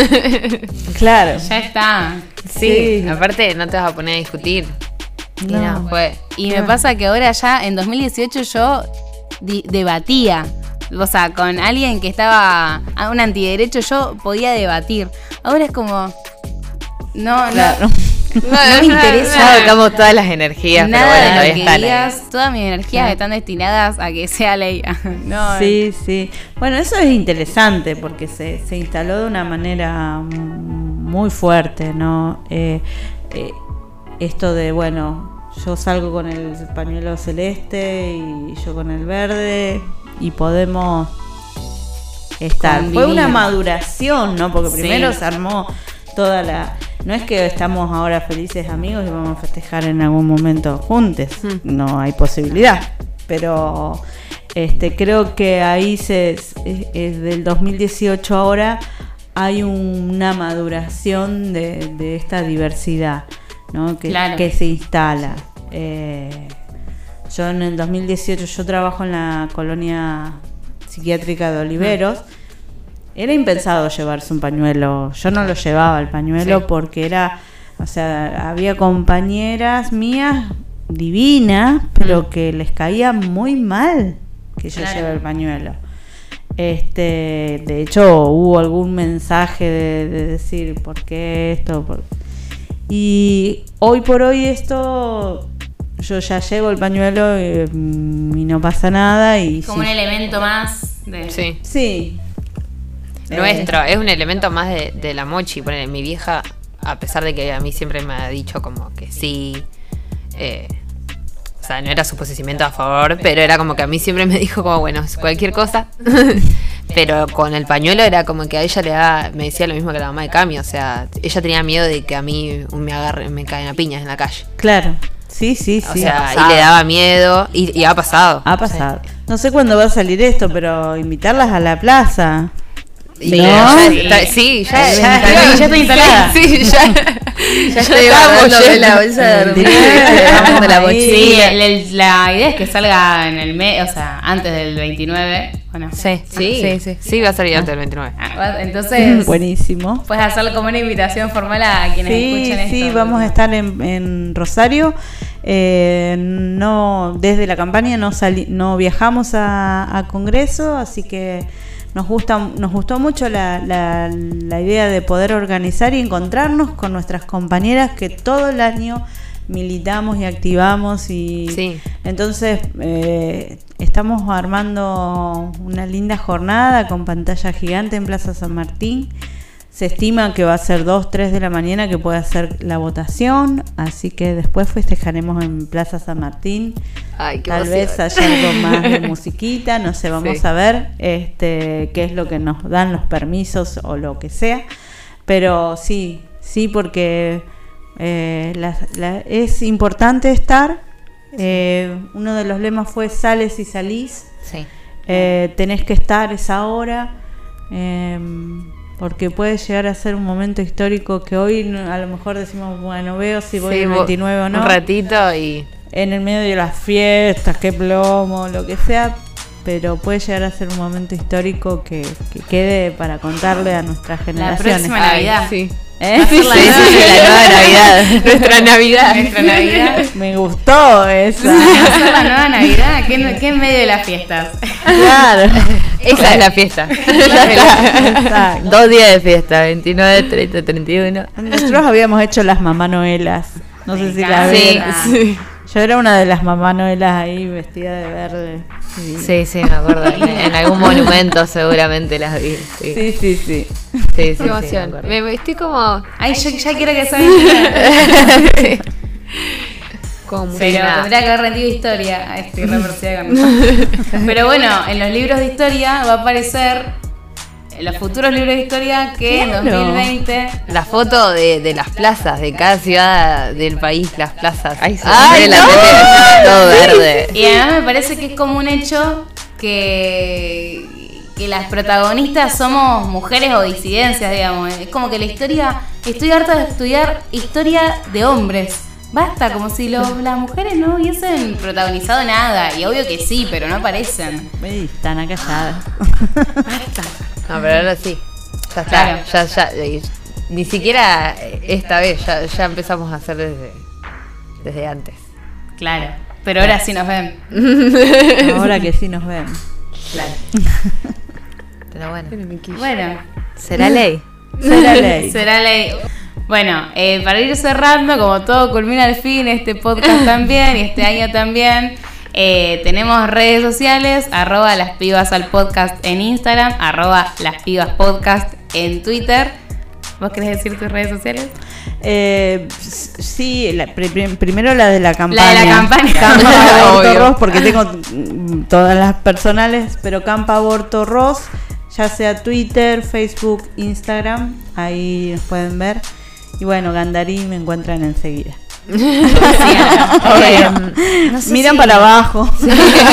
[SPEAKER 3] Claro.
[SPEAKER 2] Ya está.
[SPEAKER 4] sí,
[SPEAKER 3] Sí.
[SPEAKER 4] aparte no te vas a poner a discutir. Y
[SPEAKER 3] No.
[SPEAKER 4] no, fue.
[SPEAKER 2] Y me pasa que ahora ya, en dos mil dieciocho yo di- debatía. O sea, con alguien que estaba a un antiderecho yo podía debatir. Ahora es como... No, no.
[SPEAKER 3] Claro.
[SPEAKER 2] No me interesa.
[SPEAKER 5] Ya agotamos todas las energías, pero
[SPEAKER 2] Nada
[SPEAKER 5] bueno,
[SPEAKER 2] de
[SPEAKER 5] todavía
[SPEAKER 2] lo que
[SPEAKER 5] están ahí.
[SPEAKER 2] digas, todas mis energías están destinadas a que sea ley. No,
[SPEAKER 3] Sí, sí. Bueno, eso es interesante porque se, se instaló de una manera mm, muy fuerte, ¿no? Eh, eh, esto de, bueno, yo salgo con el pañuelo celeste y yo con el verde y podemos estar.
[SPEAKER 2] Convivir.
[SPEAKER 3] Fue una maduración, ¿no? Porque primero
[SPEAKER 2] Sí.
[SPEAKER 3] se armó toda la... No es que estamos ahora felices amigos y vamos a festejar en algún momento juntos. No hay posibilidad. Pero este creo que ahí se es, es del dos mil dieciocho ahora hay una maduración de, de esta diversidad, ¿no? Que,
[SPEAKER 2] Claro.
[SPEAKER 3] que se instala. Eh, yo en el dos mil dieciocho yo trabajo en la colonia psiquiátrica de Oliveros. Era impensado llevarse un pañuelo. Yo no lo llevaba el pañuelo
[SPEAKER 4] Sí.
[SPEAKER 3] porque era, o sea, había compañeras mías divinas, pero que les caía muy mal que yo
[SPEAKER 2] Claro.
[SPEAKER 3] lleve el pañuelo. Este, de hecho, hubo algún mensaje de, de decir por qué esto. Por... Y hoy por hoy esto, yo ya llevo el pañuelo y, y no pasa nada. Y
[SPEAKER 2] Como
[SPEAKER 3] sí.
[SPEAKER 2] un elemento más de...
[SPEAKER 4] Sí.
[SPEAKER 3] Sí.
[SPEAKER 4] Nuestro, es un elemento más de, de la mochi. Ponele, mi vieja, a pesar de que a mí siempre me ha dicho como que sí, eh, o sea, no era su posicionamiento a favor, pero era como que a mí siempre me dijo como, bueno, cualquier cosa. Pero con el pañuelo era como que a ella le da, me decía lo mismo que a la mamá de Cami, o sea, ella tenía miedo de que a mí me agarre, me caen a piñas en la calle.
[SPEAKER 3] Claro. Sí, sí,
[SPEAKER 4] O
[SPEAKER 3] sí.
[SPEAKER 4] sea,
[SPEAKER 3] ha
[SPEAKER 4] y
[SPEAKER 3] pasado.
[SPEAKER 4] le daba miedo, y, y ha pasado.
[SPEAKER 3] Ha pasado. No sé cuándo va a salir esto, pero invitarlas a la plaza.
[SPEAKER 4] Y
[SPEAKER 3] ¿No?
[SPEAKER 4] ya
[SPEAKER 2] Sí.
[SPEAKER 4] está- sí, ya,
[SPEAKER 2] Ya
[SPEAKER 4] ya,
[SPEAKER 2] está, ya está instalada.
[SPEAKER 4] Sí, ya,
[SPEAKER 5] Ya estoy
[SPEAKER 4] estábamos
[SPEAKER 5] guardándome
[SPEAKER 4] yendo.
[SPEAKER 5] la bolsa de dormir.
[SPEAKER 3] Mentira.
[SPEAKER 5] Vamos de la
[SPEAKER 3] Ahí.
[SPEAKER 5] mochila.
[SPEAKER 2] Sí, el- el- la idea es que salga en el mes, o sea, antes del veintinueve. Bueno,
[SPEAKER 4] Sí,
[SPEAKER 2] sí.
[SPEAKER 4] sí, sí. Sí, va a salir antes del veintinueve.
[SPEAKER 2] Ah, va- Entonces,
[SPEAKER 3] Buenísimo.
[SPEAKER 2] puedes hacerlo como una invitación formal a quienes
[SPEAKER 3] Sí,
[SPEAKER 2] escuchen esto.
[SPEAKER 3] sí, vamos a estar en, en Rosario. Eh, no, desde la campaña no sali- no viajamos a, a Congreso, así que nos gusta, nos gustó mucho la, la, la idea de poder organizar y encontrarnos con nuestras compañeras que todo el año militamos y activamos y
[SPEAKER 4] Sí.
[SPEAKER 3] entonces eh, estamos armando una linda jornada con pantalla gigante en Plaza San Martín. Se estima que va a ser dos, tres de la mañana que puede hacer la votación, así que después festejaremos en Plaza San Martín.
[SPEAKER 4] Ay, qué
[SPEAKER 3] Tal
[SPEAKER 4] emoción.
[SPEAKER 3] vez haya algo más de musiquita, no sé, vamos
[SPEAKER 4] Sí.
[SPEAKER 3] a ver este qué es lo que nos dan los permisos o lo que sea. Pero sí, sí, porque eh, la- la- es importante estar. Eh, uno de los lemas fue sales y salís.
[SPEAKER 5] Sí.
[SPEAKER 3] Eh, tenés que estar esa hora, eh, porque puede llegar a ser un momento histórico que hoy no- a lo mejor decimos, bueno, veo si voy
[SPEAKER 4] Sí,
[SPEAKER 3] el
[SPEAKER 4] vo-
[SPEAKER 3] veintinueve o no.
[SPEAKER 4] Un ratito y...
[SPEAKER 3] En el medio de las fiestas, qué plomo, lo que sea, pero puede llegar a ser un momento histórico que, que quede para contarle a nuestras
[SPEAKER 2] La
[SPEAKER 3] generaciones.
[SPEAKER 2] próxima Navidad.
[SPEAKER 4] Sí.
[SPEAKER 3] ¿Eh?
[SPEAKER 2] Va a ser la
[SPEAKER 4] Sí,
[SPEAKER 2] nueva
[SPEAKER 4] sí, sí, la nueva Navidad. Nuestra Navidad.
[SPEAKER 2] Nuestra Navidad.
[SPEAKER 3] Me gustó esa.
[SPEAKER 2] Va a ser la nueva Navidad. ¿Qué, en- qué en medio de las fiestas?
[SPEAKER 3] Claro.
[SPEAKER 4] Esa es la fiesta.
[SPEAKER 3] Exacto.
[SPEAKER 5] Dos días de fiesta, veintinueve, treinta, treinta y uno.
[SPEAKER 3] Nosotros habíamos hecho las mamá Noelas. No sé si la
[SPEAKER 2] Sí,
[SPEAKER 3] vieron.
[SPEAKER 4] sí.
[SPEAKER 3] Yo era una de las mamá Noelas ahí vestida de verde. Sí,
[SPEAKER 5] Sí, sí, me acuerdo. En, en algún monumento seguramente las vi. Sí, sí,
[SPEAKER 3] sí, sí. sí.
[SPEAKER 5] sí, sí,
[SPEAKER 4] Qué
[SPEAKER 5] sí, me
[SPEAKER 4] emoción.
[SPEAKER 5] acuerdo.
[SPEAKER 4] Me, me estoy como...
[SPEAKER 2] Ay, yo ya quiero que sea
[SPEAKER 4] como muy
[SPEAKER 2] Pero
[SPEAKER 4] nada.
[SPEAKER 2] tendría que haber rendido historia. Ay, estoy retorcida con eso. Pero bueno, en los libros de historia va a aparecer, en los futuros libros de historia, que en
[SPEAKER 3] Claro.
[SPEAKER 2] dos mil veinte.
[SPEAKER 4] La foto de, de las plazas, de cada ciudad del país, las plazas.
[SPEAKER 5] Ay, sí,
[SPEAKER 4] Ay,
[SPEAKER 5] de la
[SPEAKER 4] no.
[SPEAKER 5] tele, todo verde.
[SPEAKER 2] Y además me parece que es como un hecho que, que las protagonistas somos mujeres o disidencias, digamos. Es como que la historia, estoy harta de estudiar historia de hombres. Basta, como si lo- las mujeres no hubiesen protagonizado nada. Y obvio que sí, pero no aparecen.
[SPEAKER 3] Ey, están acá calladas.
[SPEAKER 2] Basta.
[SPEAKER 4] No, pero ahora sí. Ya está.
[SPEAKER 2] Claro.
[SPEAKER 4] Ya, ya, eh, ni siquiera esta vez, ya, ya empezamos a hacer desde, desde antes.
[SPEAKER 2] Claro. Pero ahora sí nos ven.
[SPEAKER 3] Ahora que sí nos ven.
[SPEAKER 2] Claro.
[SPEAKER 5] Pero bueno,
[SPEAKER 2] Bueno.
[SPEAKER 5] será ley.
[SPEAKER 3] Será ley.
[SPEAKER 2] Será ley. Bueno, eh, para ir cerrando, como todo culmina al fin, este podcast también y este año también, eh, tenemos redes sociales, arroba las pibas al podcast en Instagram, arroba las pibas podcast en Twitter. ¿Vos querés decir tus redes sociales?
[SPEAKER 3] Eh, sí, la, pr- primero la de la campaña.
[SPEAKER 2] La de la campaña.
[SPEAKER 3] Campa Aborto Ros, porque tengo todas las personales, pero Campa Aborto Ros, ya sea Twitter, Facebook, Instagram, ahí nos pueden ver. Y bueno, Gandarí me encuentran enseguida.
[SPEAKER 5] Eh, no sé
[SPEAKER 3] Miran
[SPEAKER 5] si-
[SPEAKER 3] para abajo.
[SPEAKER 5] Sí.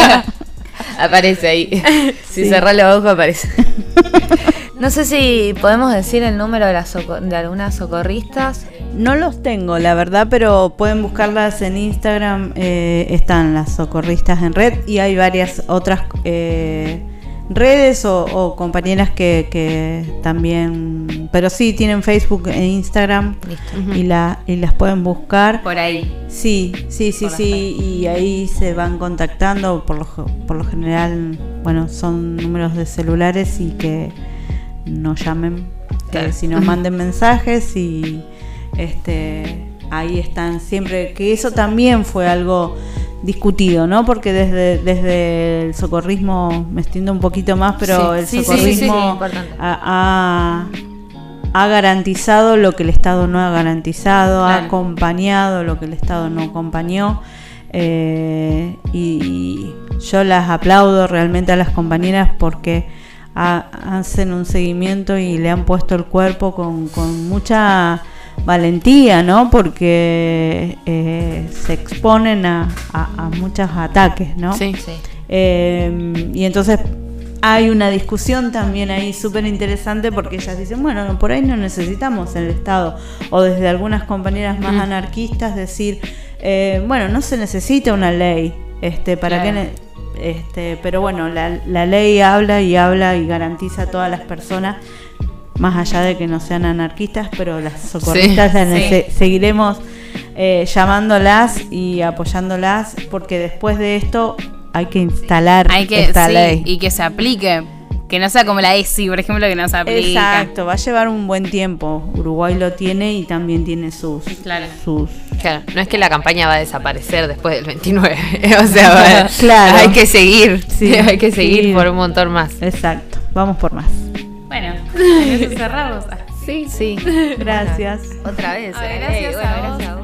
[SPEAKER 5] Aparece ahí. Si
[SPEAKER 3] Sí.
[SPEAKER 5] cerrás los ojos aparece. No sé si podemos decir el número de, las soco- de algunas socorristas.
[SPEAKER 3] No los tengo, la verdad, pero pueden buscarlas en Instagram. Eh, están las socorristas en red y hay varias otras eh, redes o, o compañeras que, que también, pero sí tienen Facebook e Instagram.
[SPEAKER 5] Listo.
[SPEAKER 3] y, la, y las pueden buscar.
[SPEAKER 2] Por ahí.
[SPEAKER 3] Sí, sí, sí,
[SPEAKER 2] Por
[SPEAKER 3] sí, y ahí se van contactando. Por lo, por lo general, bueno, son números de celulares y que nos llamen, que
[SPEAKER 5] Claro.
[SPEAKER 3] si nos manden mensajes y este ahí están siempre, que eso también fue algo discutido, ¿no? Porque desde, desde el socorrismo, me extiendo un poquito más, pero
[SPEAKER 5] Sí,
[SPEAKER 3] el
[SPEAKER 5] sí, sí,
[SPEAKER 3] socorrismo
[SPEAKER 5] sí, sí, importante.
[SPEAKER 3] ha, ha, ha garantizado lo que el Estado no ha garantizado,
[SPEAKER 2] Claro.
[SPEAKER 3] ha acompañado lo que el Estado no acompañó, eh, y yo las aplaudo realmente a las compañeras porque ha, hacen un seguimiento y le han puesto el cuerpo con, con mucha valentía, ¿no? Porque eh, se exponen a, a, a muchos ataques, ¿no?
[SPEAKER 4] Sí.
[SPEAKER 5] Sí.
[SPEAKER 3] Eh, y entonces hay una discusión también ahí súper interesante porque ellas dicen, bueno, no, por ahí no necesitamos el Estado, o desde algunas compañeras más
[SPEAKER 2] Mm.
[SPEAKER 3] anarquistas decir, eh, bueno, no se necesita una ley, este, para
[SPEAKER 5] Claro.
[SPEAKER 3] qué ne- este, pero bueno, la, la ley habla y habla y garantiza a todas las personas, más allá de que no sean anarquistas, pero las socorristas
[SPEAKER 4] Sí,
[SPEAKER 3] las
[SPEAKER 2] sí.
[SPEAKER 3] nece- seguiremos eh, llamándolas y apoyándolas, porque después de esto hay que instalar
[SPEAKER 2] Hay que,
[SPEAKER 3] esta
[SPEAKER 2] sí,
[SPEAKER 3] ley.
[SPEAKER 2] y que se aplique. Que no sea como la E S I, por ejemplo, que no se aplica.
[SPEAKER 3] Exacto, va a llevar un buen tiempo. Uruguay lo tiene y también tiene sus,
[SPEAKER 2] Claro.
[SPEAKER 3] sus
[SPEAKER 4] Claro, no es que la campaña va a desaparecer después del veintinueve. O sea, va-
[SPEAKER 3] Claro.
[SPEAKER 4] hay que seguir.
[SPEAKER 3] Sí,
[SPEAKER 4] hay que seguir
[SPEAKER 3] sí.
[SPEAKER 4] por un montón más.
[SPEAKER 3] Exacto, vamos por más.
[SPEAKER 2] Bueno, en eso cerramos.
[SPEAKER 5] Sí, sí.
[SPEAKER 3] Gracias.
[SPEAKER 5] Otra vez.
[SPEAKER 2] Ay,
[SPEAKER 5] eh.
[SPEAKER 2] gracias
[SPEAKER 5] Bueno,
[SPEAKER 2] a vos.
[SPEAKER 5] gracias a